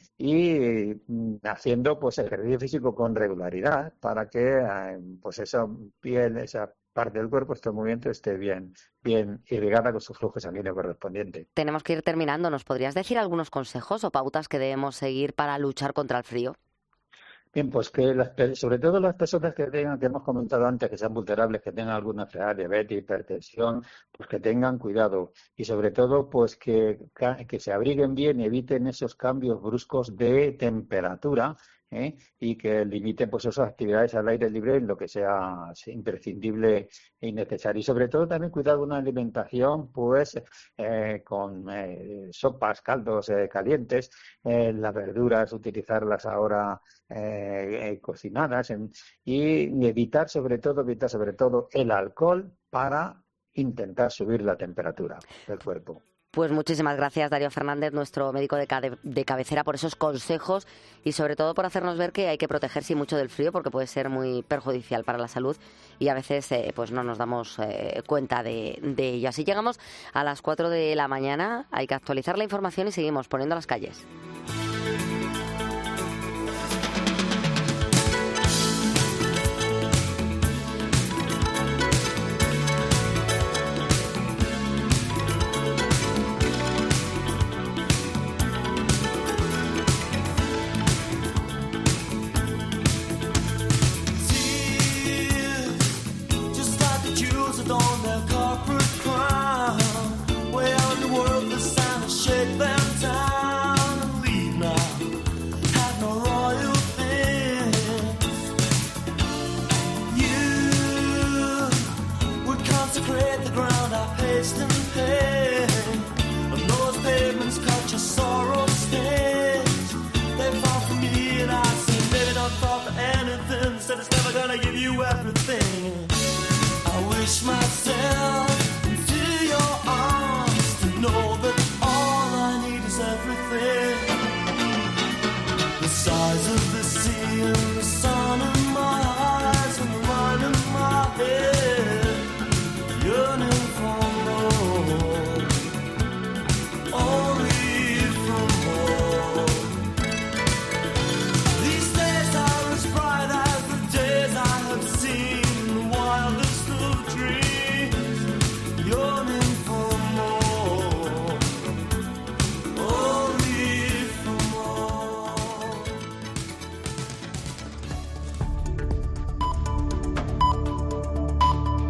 Y mm, haciendo pues ejercicio físico con regularidad para que eh, pues esa piel, esa parte del cuerpo, este movimiento esté bien, bien irrigada con su flujo sanguíneo correspondiente. Tenemos que ir terminando. ¿Nos podrías decir algunos consejos o pautas que debemos seguir para luchar contra el frío? Bien, pues que las, sobre todo las personas que tengan, que hemos comentado antes, que sean vulnerables, que tengan alguna enfermedad, diabetes, hipertensión, pues que tengan cuidado y sobre todo pues que, que se abriguen bien y eviten esos cambios bruscos de temperatura, ¿eh? Y que limiten pues esas actividades al aire libre en lo que sea imprescindible e innecesario. Y sobre todo también cuidar de una alimentación pues eh, con eh, sopas, caldos eh, calientes, eh, las verduras utilizarlas ahora eh, eh, cocinadas en, y evitar sobre todo evitar sobre todo el alcohol para intentar subir la temperatura del cuerpo. Pues muchísimas gracias, Darío Fernández, nuestro médico de, ca- de cabecera, por esos consejos y sobre todo por hacernos ver que hay que protegerse mucho del frío porque puede ser muy perjudicial para la salud y a veces eh, pues no nos damos eh, cuenta de, de ello. Así llegamos a las cuatro de la mañana, hay que actualizar la información y seguimos poniendo las calles. On their corporate crown, way out in the world, the sound of shake them down and leave now. Have no royal things. You would consecrate the ground I paced and paid, and those pavements cut your sorrow stains. They fall for me and I say, baby, don't fall for anything. Said it's never gonna give you everything. I wish my